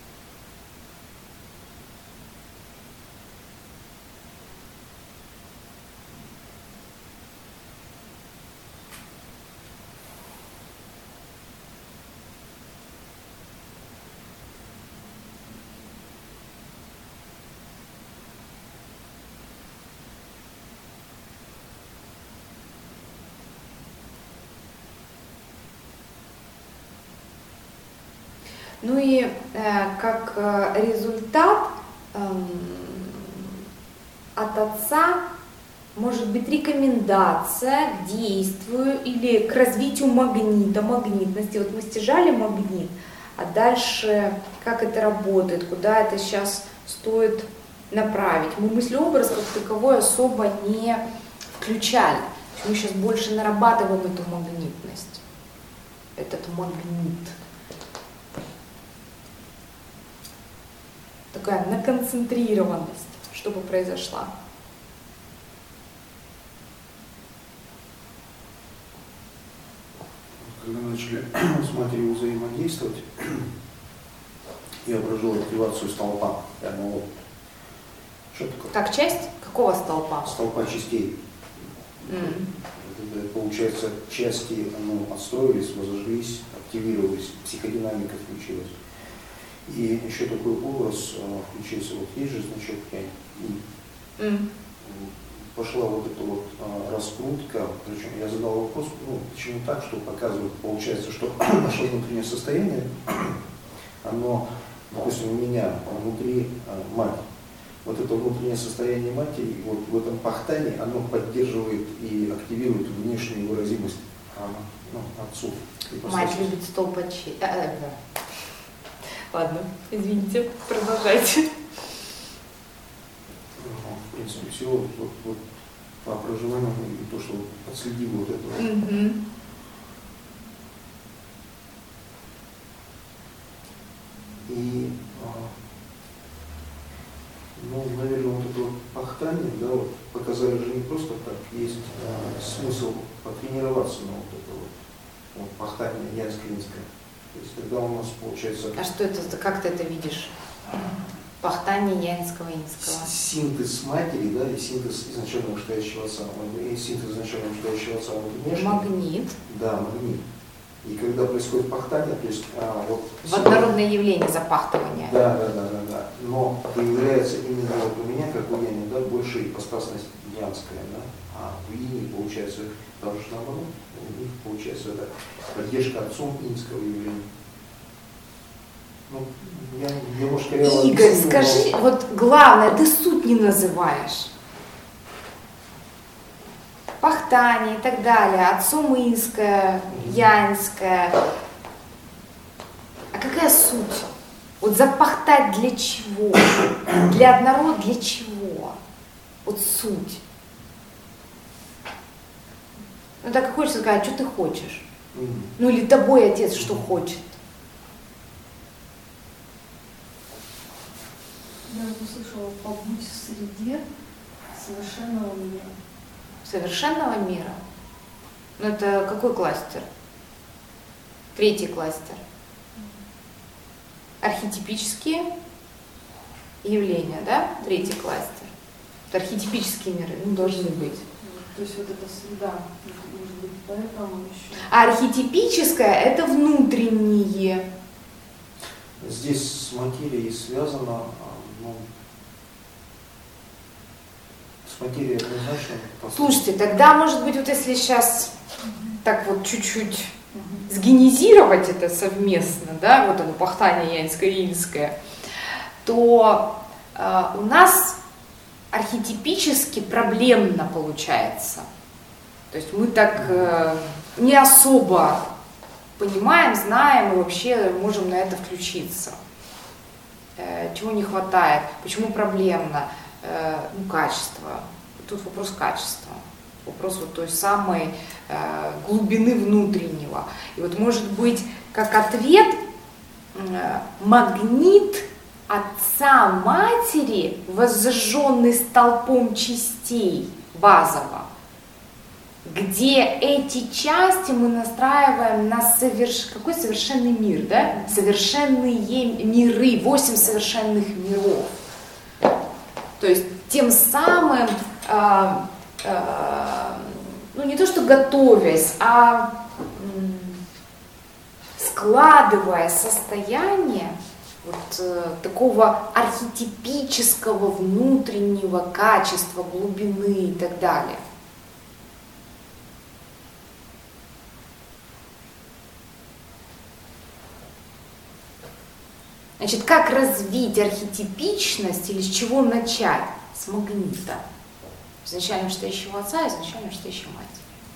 Ну и как результат от отца может быть рекомендация к действию или к развитию магнита, магнитности. Вот мы стяжали магнит, а дальше как это работает, куда это сейчас стоит направить. Мы мыслеобраз как таковой особо не включали. Мы сейчас больше нарабатываем эту магнитность, этот магнит. Такая наконцентрированность, чтобы произошла. Когда начали с матерью взаимодействовать, я прожил активацию столпа. Прямо вот. Что такое? Как часть? Какого столпа? Столпа частей. Это, получается, части отстроились, возожглись, активировались, психодинамика включилась. И еще такой образ включился. Вот есть же значок И. Пошла вот эта вот раскрутка, причем я задал вопрос, почему так, что показывает, получается, что наше внутреннее состояние, оно, допустим, у меня внутри мать, вот это внутреннее состояние матери, вот в этом пахтании, оно поддерживает и активирует внешнюю выразимость отцов. Мать любит столбачи. Ладно, извините, продолжайте. В принципе, все вот по проживанию и то, что отследил вот это. И, наверное, вот это вот пахтание, да, вот показали же не просто так, есть смысл потренироваться на вот это вот пахтание янско-инское. То есть когда у нас получается... А что это, как ты это видишь? Пахтание янского и инского. Синтез матери, да, и синтез изначально вышестоящего отца. И синтез изначально вышестоящего отца внешний. Магнит. Да, магнит. И когда происходит пахтание, то есть вот... В однородное явление запахтывания. Да. Но появляется именно вот у меня, как у Яни, да, больше ипостасность янская, да, а у Ини получается даже наоборот, у них получается это поддержка отцом инского явления. Я немножко Игорь, скажи, вот главное, ты суть не называешь. Пахтание и так далее, отцом инское, янское. А какая суть? Вот запахтать для чего? Для одного для чего? Вот суть. Так и хочется сказать, а что ты хочешь? Или тобой отец что хочет? Я услышала, побудь в среде совершенного мира. Совершенного мира? Это какой кластер? 3-й кластер. Архетипические явления, да? 3-й кластер. Это архетипические миры, должны быть. То есть вот эта среда, может быть, поэтому еще... А архетипическое – это внутренние. Здесь с материей связано, с материей однозначно. Слушайте, тогда, может быть, вот если сейчас так вот чуть-чуть сгенезировать это совместно, да, вот оно пахтание янское и инское, то у нас архетипически проблемно получается. То есть мы так не особо понимаем, знаем и вообще можем на это включиться. Чего не хватает, почему проблемно? Качество. Тут вопрос качества. Вопрос вот той самой глубины внутреннего. И вот может быть как ответ магнит отца матери, воззажженный столпом частей базово, где эти части мы настраиваем на какой совершенный мир, да? Совершенные миры, 8 совершенных миров. То есть тем самым, не то что готовясь, а складывая состояние вот такого архетипического внутреннего качества, глубины и так далее. Значит, как развить архетипичность или с чего начать? С магнита. изначально настоящего отца, изначально настоящей матери.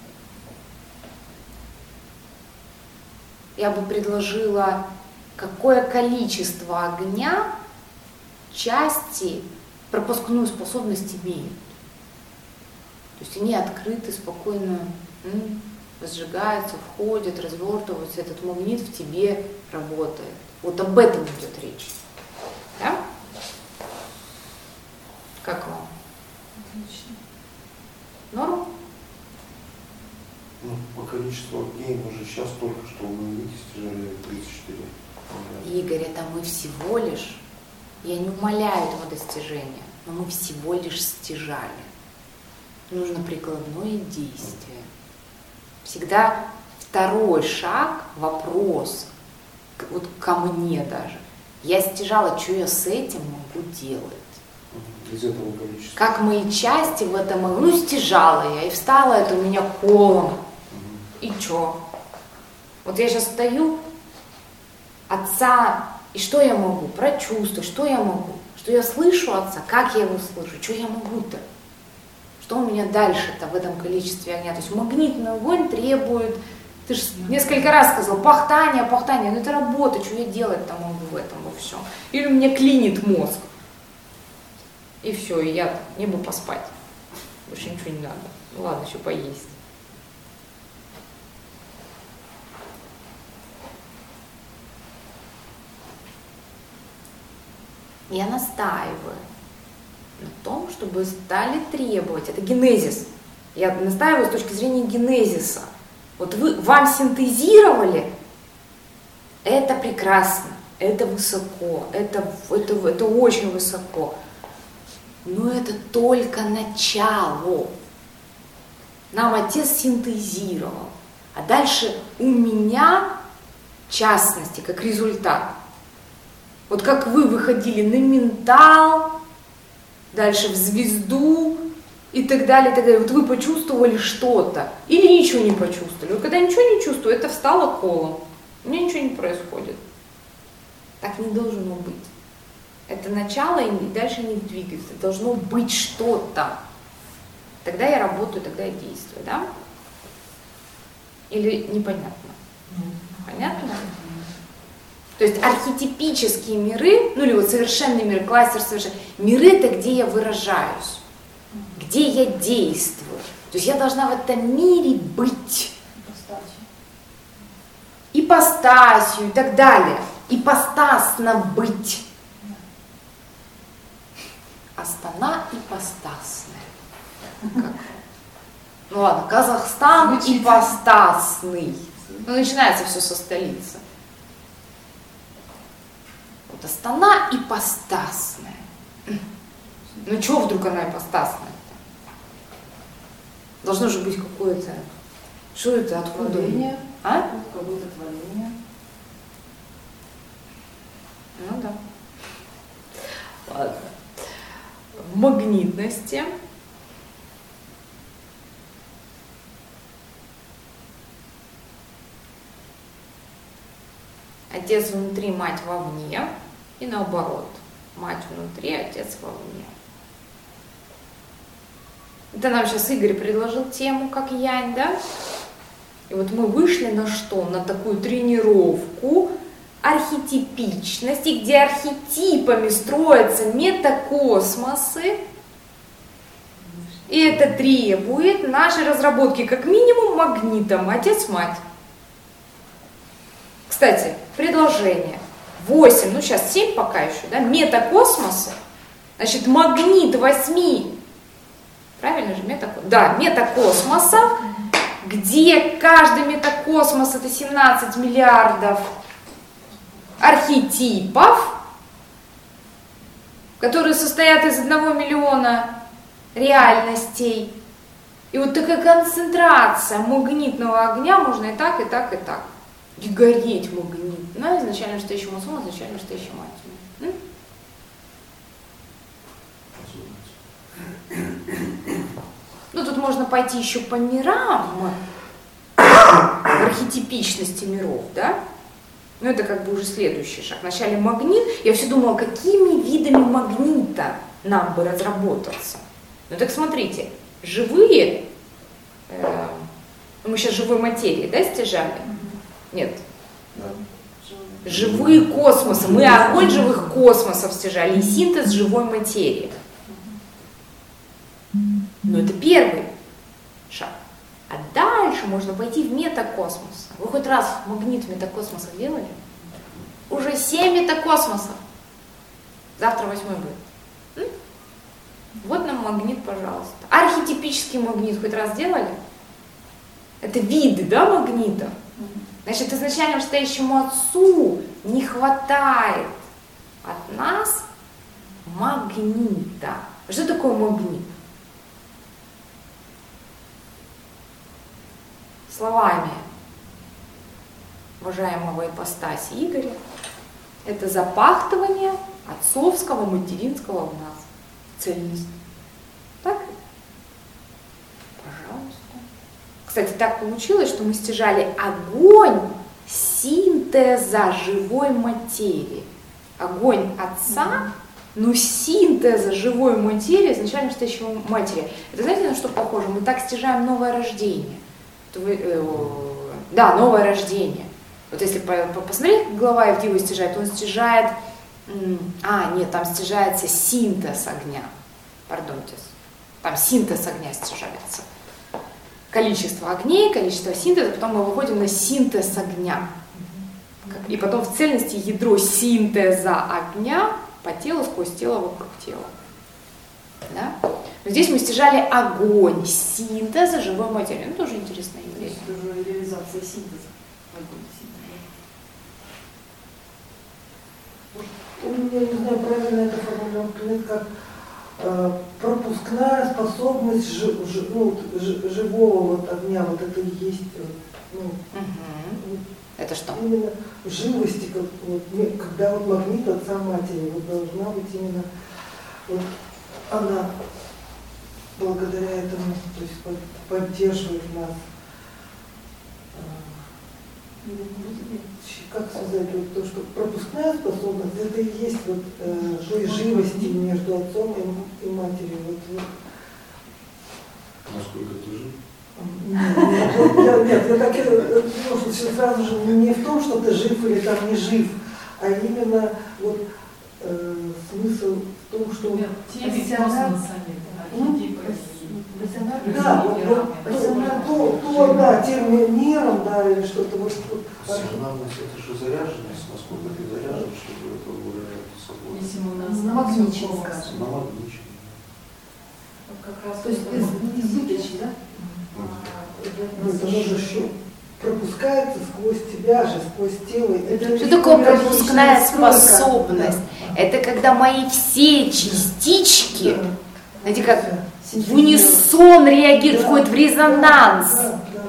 Я бы предложила, какое количество огня части пропускную способность имеют. То есть они открыты, спокойно возжигаются, входят, развертываются, этот магнит в тебе работает. Вот об этом идет речь. Да? Как вам? Отлично. Норм? Ну, по количеству огней мы же сейчас только что мы стяжали 34. Игорь, это мы всего лишь, я не умаляю этого достижения, но мы всего лишь стяжали. Нужно прикладное действие. Всегда второй шаг, вопрос, вот ко мне даже. Я стяжала, что я с этим могу делать? Из этого количества. Как мои части в этом, ну стяжала я, и встала это у меня колом. И чё? Вот я сейчас стою, отца, и что я могу? Прочувствовать, что я могу? Что я слышу отца, как я его слышу, что я могу-то? Что у меня дальше-то в этом количестве огня? То есть магнитный огонь требует, ты же несколько раз сказал, пахтание, ну это работа, что я делать-то могу в этом во всем? Или у меня клинит мозг. И все, и я не буду поспать. Больше ничего не надо. Ну ладно, еще поесть. Я настаиваю на том, чтобы стали требовать. Это генезис. Я настаиваю с точки зрения генезиса. Вот вам синтезировали, это прекрасно, это высоко, это очень высоко. Но это только начало. Нам отец синтезировал. А дальше у меня, в частности, как результат, вот как вы выходили на ментал, дальше в звезду и так далее, и так далее. Вот вы почувствовали что-то или ничего не почувствовали. Вот когда ничего не чувствую, это встало колом. У меня ничего не происходит. Так не должно быть. Это начало и дальше не двигается. Должно быть что-то. Тогда я работаю, тогда я действую, да? Или непонятно? Понятно? То есть архетипические миры, ну или вот совершенный мир, кластер совершенный, миры это где я выражаюсь, где я действую. То есть я должна в этом мире быть. Ипостасью и так далее. Ипостасно быть. Астана ипостасная. Как? Ну ладно, Казахстан ипостасный. Ну, начинается все со столицы. Вот Астана ипостасная. Ну чего вдруг она ипостасная? Должно же быть какое-то... Что это? Откуда? Творение. А? Какое-то творение. Ну да. Ладно. В магнитности отец внутри, мать вовне, и наоборот, мать внутри, отец вовне. Это нам сейчас Игорь предложил тему, как янь, да? И вот мы вышли на что? На такую тренировку архетипичности, где архетипами строятся метакосмосы. И это требует нашей разработки как минимум магнитом отец-мать. Кстати, предложение. 8, ну сейчас 7 пока еще, да, метакосмосы. Значит, магнит 8, правильно же, метакосмосов, где каждый метакосмос это 17 миллиардов архетипов, которые состоят из 1 миллиона реальностей. И вот такая концентрация магнитного огня можно и так, и так, и так. И гореть магнит. На изначально настоящему отцу, изначально настоящей матери. Ну, тут можно пойти еще по мирам, архетипичности миров, да? Ну, это как бы уже следующий шаг. Вначале магнит. Я все думала, какими видами магнита нам бы разработаться. Ну, так смотрите, живые, мы сейчас живой материи, да, стяжали? Нет. Живые космосы. Мы огонь живых космосов стяжали и синтез живой материи. Но это первый шаг. А дальше можно пойти в метакосмос. Вы хоть раз магнит в метакосмосах делали? Уже 7 метакосмосов. Завтра 8 будет. Вот нам магнит, пожалуйста. Архетипический магнит хоть раз делали? Это виды, да, магнитов? Значит, изначально стоящему Отцу не хватает от нас магнита. Что такое магнит? Словами уважаемого ипостаси Игоря, это запахтывание отцовского, материнского в нас. Цельность. Так? Пожалуйста. Кстати, так получилось, что мы стяжали огонь синтеза живой материи. Огонь Отца, но синтеза живой материи, изначально стоящего матери. Это знаете, на что похоже? Мы так стяжаем новое рождение. Да, новое рождение. Вот если посмотреть, как глава Евдива стяжает, то он стяжает, нет, там стяжается синтез огня. Пардоньте, там синтез огня стяжается. Количество огней, количество синтеза, потом мы выходим на синтез огня. И потом в цельности ядро синтеза огня по телу, сквозь тело, вокруг тела. Да? Но здесь мы стяжали огонь синтеза живой материи. Ну, тоже интересное явление. Это уже реализация синтеза. У меня, не знаю, правильно это формулировать, как пропускная способность живого вот огня, вот это и есть. Это что? Именно живости, когда вот магнит Отца Матери, вот должна быть именно, вот она благодаря этому, то есть поддерживает нас. Как сказать, вот то, что пропускная способность, это и есть вот той живости между отцом и матерью. Вот. Насколько ты жив? Нет, я так сразу же не в том, что ты жив или там не жив, а именно вот смысл в том, что тем миром, да, или что-то вот. Пассионарность — это же заряженность, насколько ты заряжен, чтобы это выражать собой. Если мы у нас Намагничен, скажем. Намагничен. Как раз То есть из выпечки, да? Это же еще пропускается сквозь тебя же, сквозь тело. Что такое пропускная способность? Это когда мои все частички, знаете, как в унисон реагируют, входят в резонанс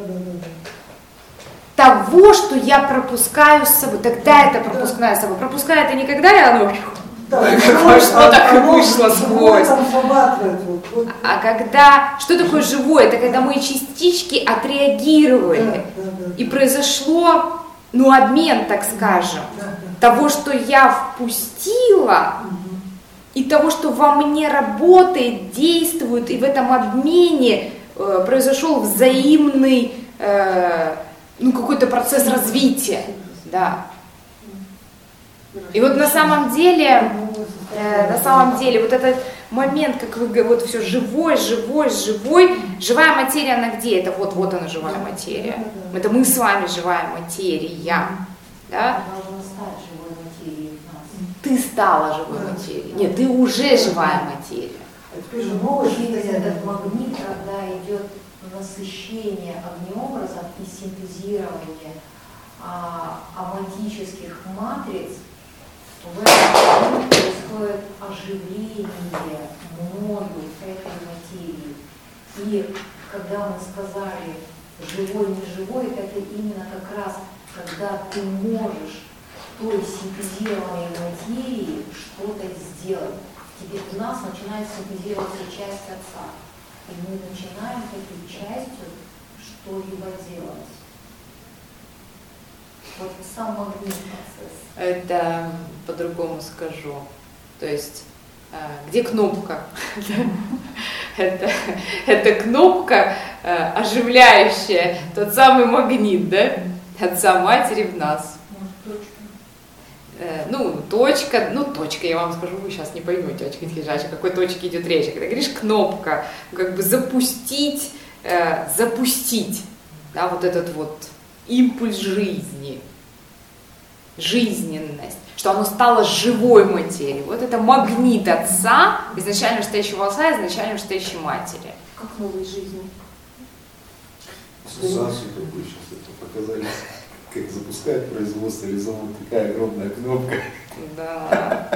того, что я пропускаю с собой. Тогда это пропускная с собой. Пропуская это не когда я что-то вышло сквозь. А когда, что такое живое? Это когда мои частички отреагировали. И произошло, обмен, так скажем, того, что я впустила, и того, что во мне работает, действует, и в этом обмене произошел взаимный какой-то процесс развития. Да. И вот на самом деле вот этот момент, как вы говорите, вот все живой, живая материя, она где? Это вот она живая материя. Это мы с вами живая материя. Да? должна стать живой материей в нас. Ты стала живой материей. Нет, ты уже живая материя. Через этот магнит, когда идет насыщение огнеобразов и синтезирование амантических матриц, в этом момент происходит оживление мною этой материи. И когда мы сказали живой, не живой, это именно как раз, когда ты можешь той синтезированной материи что-то сделать. Тебе в нас начинает синтезироваться часть Отца. И мы начинаем этой частью что-либо делать. Вот сам магнит процесс. Это по-другому скажу. То есть, где кнопка? это кнопка, оживляющая тот самый магнит, да? Отца матери в нас. Точка, я вам скажу, вы сейчас не поймете, очень хижач, о какой точке идет речь. Когда говоришь кнопка, как бы запустить, да, вот этот вот импульс жизни, жизненность, что оно стало живой материей. Вот это магнит отца, изначально стоящего отца, изначально стоящей матери. Как новой жизни. Ассоциацию такую сейчас это показали. Как запускают производство, реализована такая огромная кнопка. Да.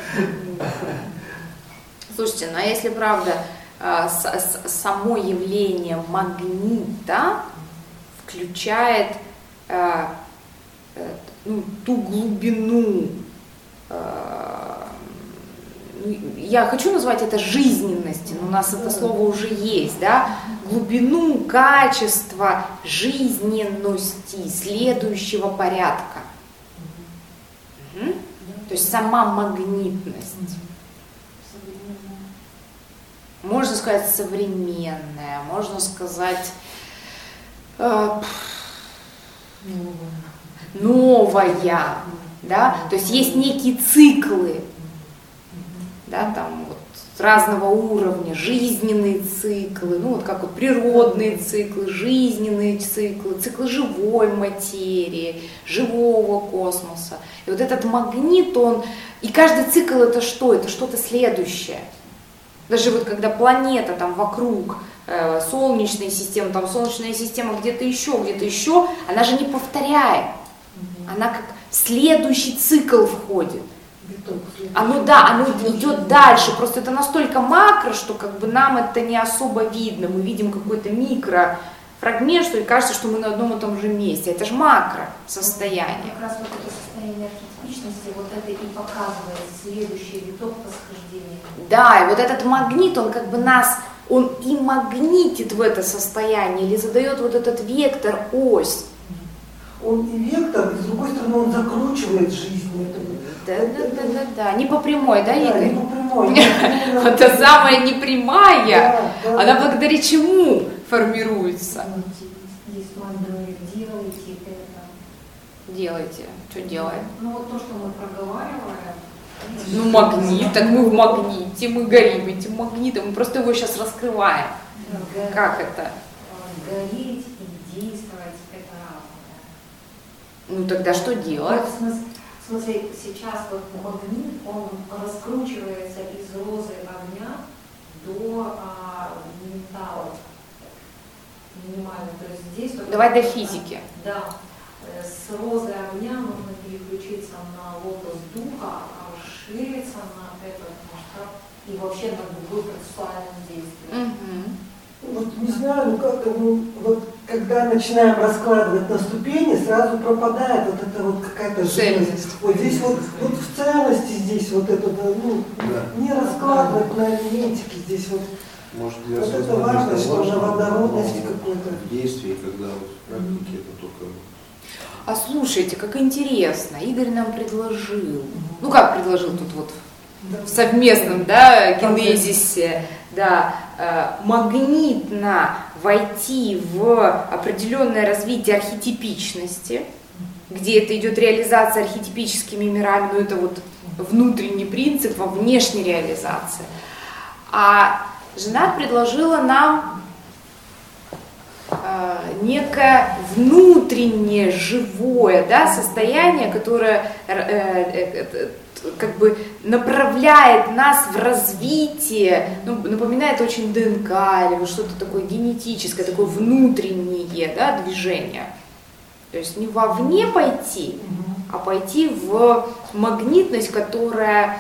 Слушайте, а если правда, само явление магнита включает ту глубину, я хочу назвать это жизненностью, но у нас это слово уже есть, да, глубину, качество жизненности следующего порядка. То есть сама магнитность. Можно сказать современная, можно сказать новая, да, то есть есть некие циклы, да, там вот разного уровня, жизненные циклы, вот как вот природные циклы, жизненные циклы, циклы живой материи, живого космоса. И вот этот магнит, и каждый цикл это что? Это что-то следующее. Даже вот когда планета там вокруг, Солнечная система, там Солнечная система где-то еще, она же не повторяет. Она как в следующий цикл входит. Оно идет дальше, просто это настолько макро, что как бы нам это не особо видно. Мы видим какой-то микрофрагмент, что и кажется, что мы на одном и том же месте. Это же макро состояние. Как раз вот это состояние архетипичности, вот это и показывает следующий виток восхождения. Да, и вот этот магнит, он как бы он и магнитит в это состояние, или задает вот этот вектор, ось. Он и вектор, и с другой стороны он закручивает жизнь. Да. Не по прямой, да, Игорь? Не по прямой. Это самая непрямая, она благодаря чему формируется? Делайте. Что делаем? Вот то, что мы проговариваем. Магнит, так мы в магните, мы горим этим магнитом, мы просто его сейчас раскрываем. Как это? Гореть и действовать это разное. Тогда что делать? В смысле, сейчас вот магнит, он раскручивается из розы огня до металла минимально. То есть здесь... Давай до физики. Да. С розы огня нужно переключиться на лотос духа, расшириться на этот масштаб и вообще на другой процессуальном действии. Вот не знаю, когда начинаем раскладывать на ступени, сразу пропадает вот эта вот какая-то жизнь. Вот здесь вот в ценности здесь вот это, не раскладывать на элементики здесь вот. Может, вот это важно, что на водородности какой-то. В действии, когда вот в практике это только... А слушайте, как интересно, Игорь нам предложил, как предложил тут вот в совместном, да, генезисе, да, магнитно войти в определенное развитие архетипичности, где это идет реализация архетипическими мирами, но это вот внутренний принцип во внешней реализации. А жена предложила нам некое внутреннее живое, да, состояние, которое как бы направляет нас в развитие, напоминает очень ДНК или вот что-то такое генетическое, такое внутреннее, да, движение. То есть не вовне пойти, а пойти в магнитность, которая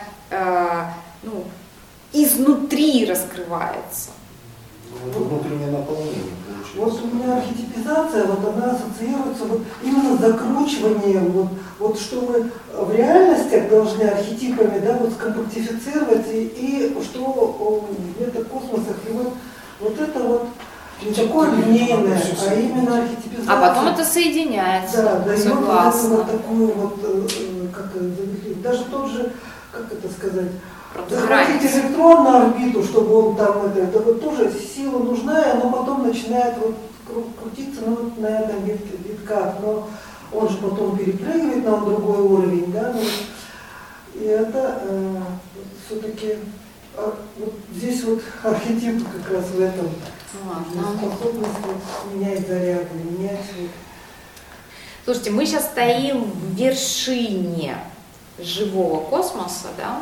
изнутри раскрывается. Это внутреннее наполнение получается. Вот у меня архетипизация, она ассоциируется именно с закручиванием, что мы в реальностях должны архетипами, скомпактифицировать, и что в метакосмосах, и вот это не такое линейное, а именно архетипизация. А потом это соединяется. Да, дает согласна. такую даже тот же, как это сказать, захватить электрон на орбиту, чтобы он там это вот тоже сила нужна, и оно потом начинает вот крутиться, ну, вот на этом витках, но он же потом перепрыгивает на другой уровень, да, ну, и это все-таки вот здесь вот архетип как раз в этом, способность вот, менять заряды, менять вот. Слушайте, мы сейчас стоим в вершине живого космоса, да?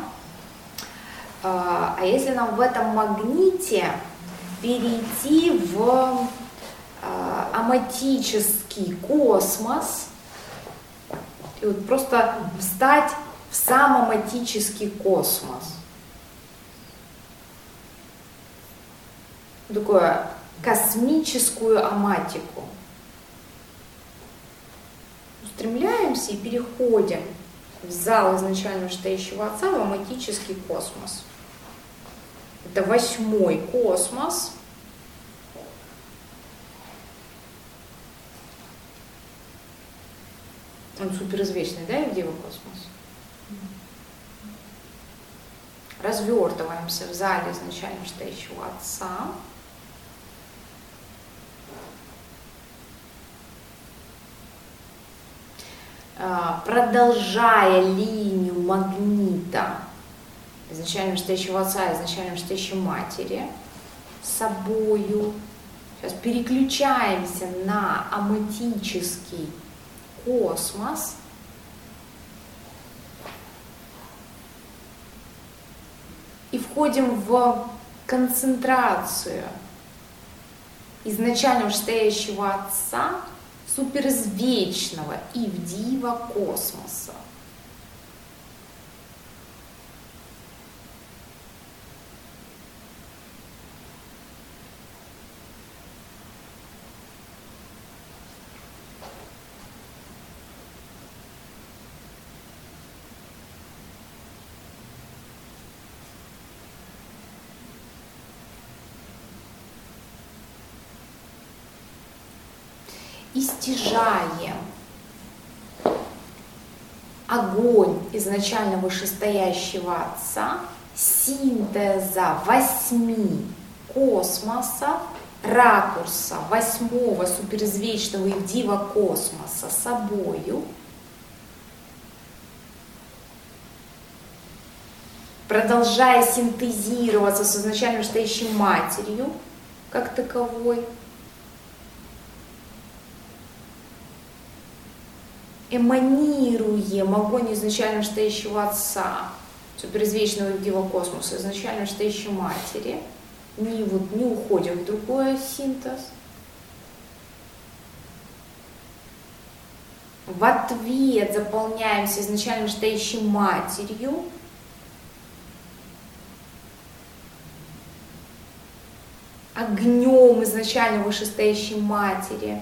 А если нам в этом магните перейти в аматический космос и вот просто встать в сам аматический космос, такое космическую аматику, устремляемся и переходим в зал изначально вышестоящего Отца, в аматический космос. Это 8-й космос. Он суперизвечный, да, Евдива космос? Развертываемся в зале изначально вышестоящего Отца. Продолжая линию магнита изначально вышестоящего Отца, изначально вышестоящей Матери собою, сейчас переключаемся на аматический космос. И входим в концентрацию изначально вышестоящего Отца, суперизвечного Ивдива космоса. И стяжаем огонь изначально вышестоящего Отца, синтеза 8 космосов, ракурса 8-го суперизвечного Ивдива космоса собою, продолжая синтезироваться с изначально вышестоящей Матерью как таковой, эманируем огонь изначально вышестоящего Отца, суперизвечного Ивдива космоса, изначально вышестоящей Матери, не уходим в другой синтез. В ответ заполняемся изначально вышестоящей Матерью, огнем изначально вышестоящей Матери,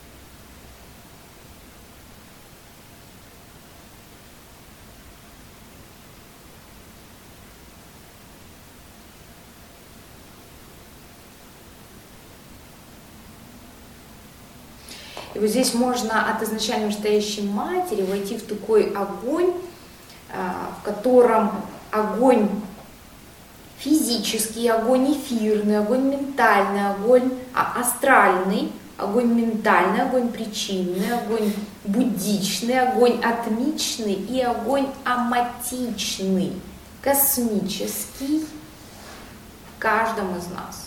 и вот здесь можно от изначально вышестоящей Матери войти в такой огонь, в котором огонь физический, огонь эфирный, огонь ментальный, огонь астральный, огонь ментальный, огонь причинный, огонь буддичный, огонь атмичный и огонь аматичный, космический в каждом из нас.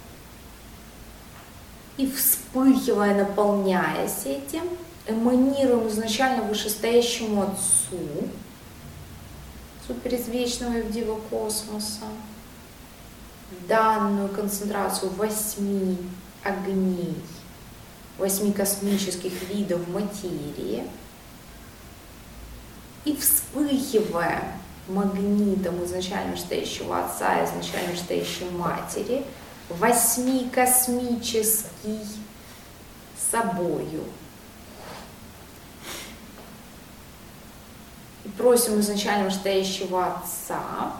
И вспыхивая, наполняясь этим, эманируем изначально вышестоящему Отцу, суперизвечного Ивдива космоса, данную концентрацию 8 огней, 8 космических видов материи, и вспыхивая магнитом изначально вышестоящего Отца, изначально вышестоящей Матери, 8 космический собою. И просим изначально вышестоящего Отца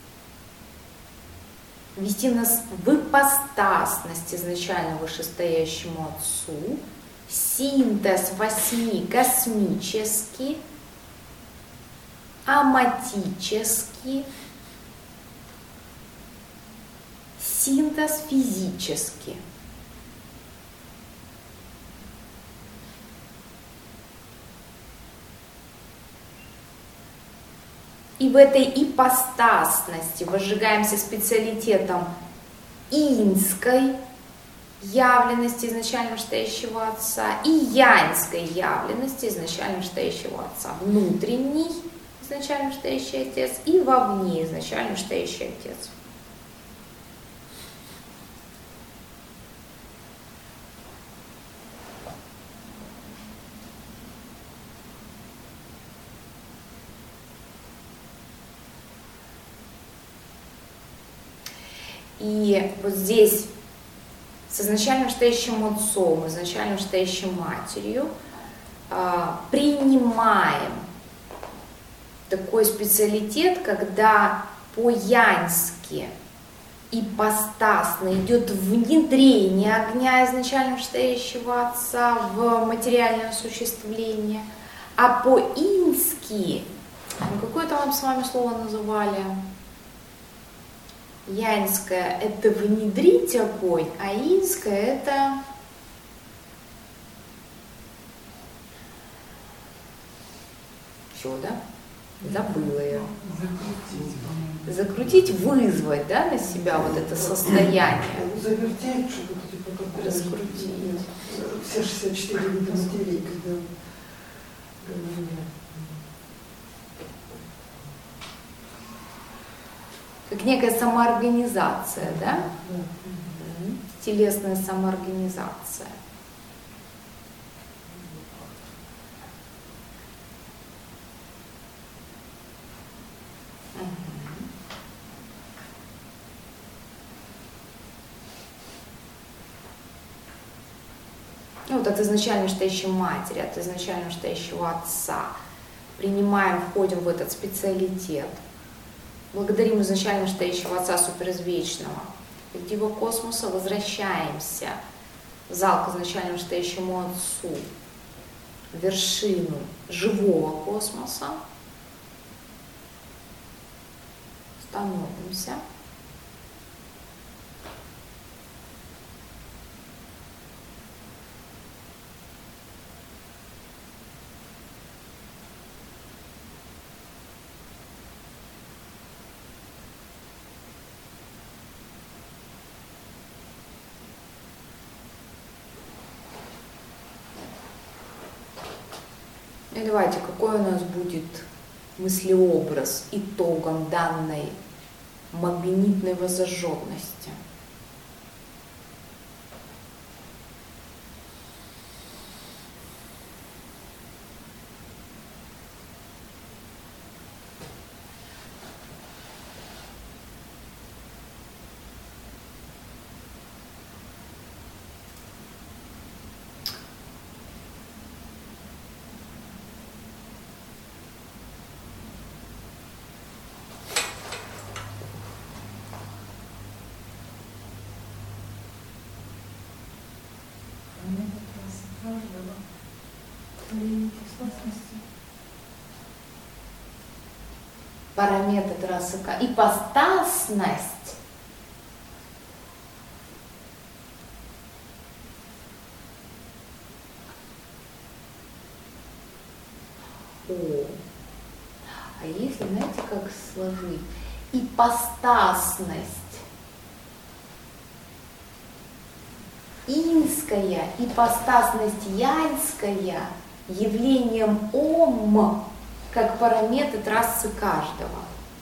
ввести нас в ипостасность изначально вышестоящему Отцу, синтез 8 космический, аматический, синтез физически. И в этой ипостасности возжигаемся специалитетом иньской явленности изначально вышестоящего Отца и яньской явленности изначально вышестоящего Отца. Внутренний изначально вышестоящий Отец и вовне изначально вышестоящий Отец. И вот здесь с изначально вышестоящим Отцом, изначально вышестоящей Матерью принимаем такой специалитет, когда по-яньски ипостасно идет внедрение огня изначально вышестоящего Отца в материальное осуществление, а по-иньски, какое-то мы с вами слово называли, яньское – это внедрить огонь, а иньское – это все, да? Забыла я. Закрутить, вызвать, да, на себя вот это состояние. Завертеть, чтобы типа как раскрутить. Все 64 вида матерей, когда говорили. Как некая самоорганизация, да? Да. Телесная самоорганизация. Ну, вот от изначально вышестоящей матери, от изначально вышестоящего Отца. Принимаем, входим в этот специалитет. Благодарим изначально вышестоящего Отца суперизвечного. Коллектива космоса возвращаемся в зал к изначально вышестоящему Отцу, в вершину живого космоса. Становимся. И давайте, какой у нас будет мыслеобраз итогом данной магнитной воззажженности? Параметр трассы, ипостасность. А если, знаете, как сложить? Ипостасность. Инская, ипостасность яньская явлением Ом как параметр трассы каждого.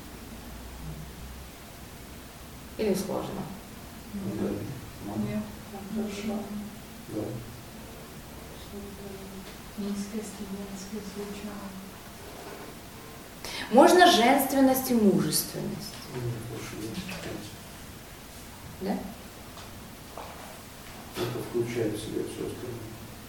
Или сложно? Нет, хорошо. Да. Низкое, студентское звучало. Можно женственность и мужественность. Да? Это включает в себя все остальное.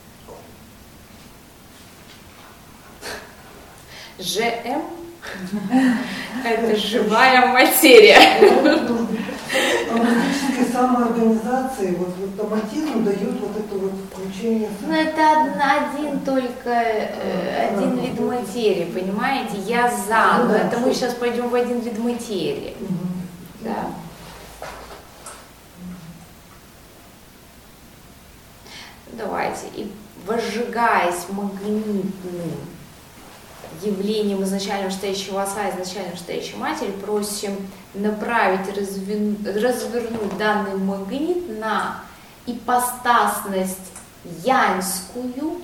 ЖМ – это живая материя. Магической самоорганизации, вот автоматизм дает вот это вот включение. Ну, это один только, один вид материи, понимаете? Я за, но это мы сейчас пойдем в один вид материи. Да? давайте, и возжигаясь магнитным явлением изначально настоящего отца и изначально настоящей матери, просим направить, развернуть данный магнит на ипостасность яньскую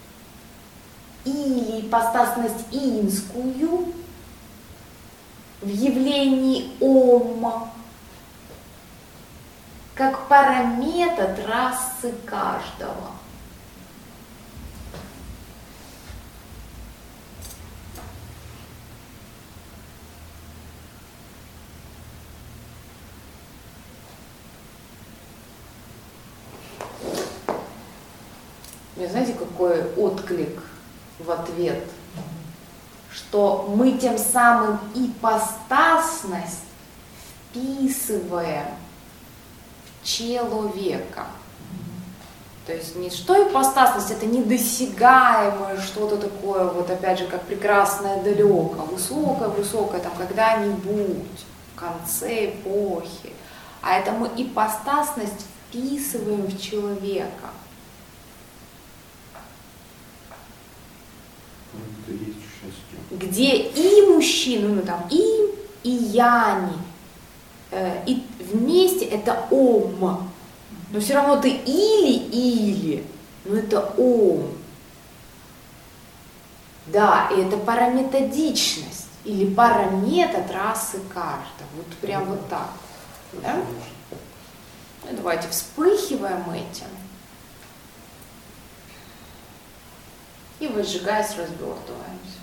или ипостасность инскую в явлении Ом, как параметр расы каждого. Вы знаете, какой отклик в ответ? Что мы тем самым ипостасность вписываем в человека. То есть не что ипостасность, это недосягаемое что-то такое, вот опять же, как прекрасное далеко, высокое, там когда-нибудь, в конце эпохи. А это мы ипостасность вписываем в человека. Где и мужчину, ну там и яни, и вместе это ом. Но все равно ты или, но это ом. Да, и это параметодичность или параметод расы каждого. Вот прям вот так. Да? Ну, давайте вспыхиваем этим. И возжигаясь, развертываемся.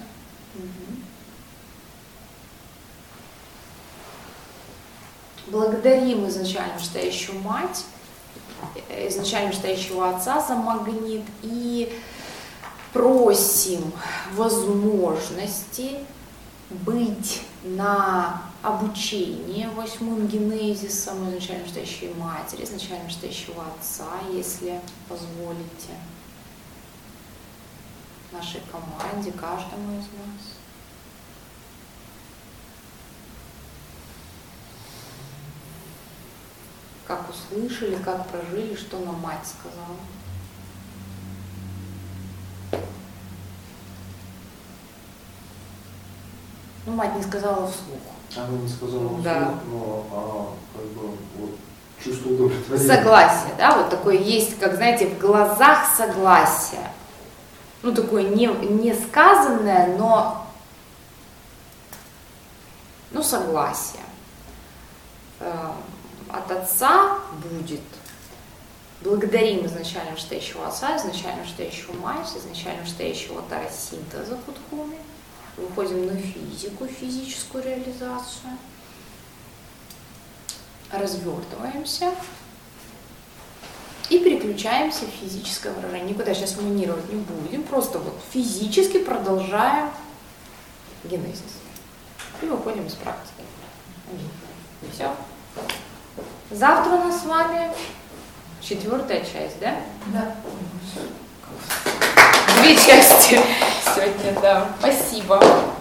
Благодарим изначально настоящую мать, изначально настоящего отца за магнит и просим возможности быть на обучение 8-м генезисом изначально настоящей матери, изначально настоящего отца, если позволите, нашей команде, каждому из нас. Как услышали, как прожили, что нам мать сказала. Ну, мать не сказала вслух. Она не сказала вслух, да. Но как бы вот, чувство удовлетворения. Согласие, да, вот такое есть, как знаете, в глазах согласие. Ну, такое не сказанное, но согласие. От отца будет. Благодарим изначально настоящего отца, изначально настоящую мать, изначально настоящего тарасинтеза в Кутхуме. Выходим на физику, физическую реализацию. Развертываемся. И переключаемся в физическое выражение. Никуда сейчас манировать не будем, просто вот физически продолжаем генезис. И выходим из практики. Все. Завтра у нас с вами 4-я часть, да? Да. 2 части сегодня, да. Спасибо.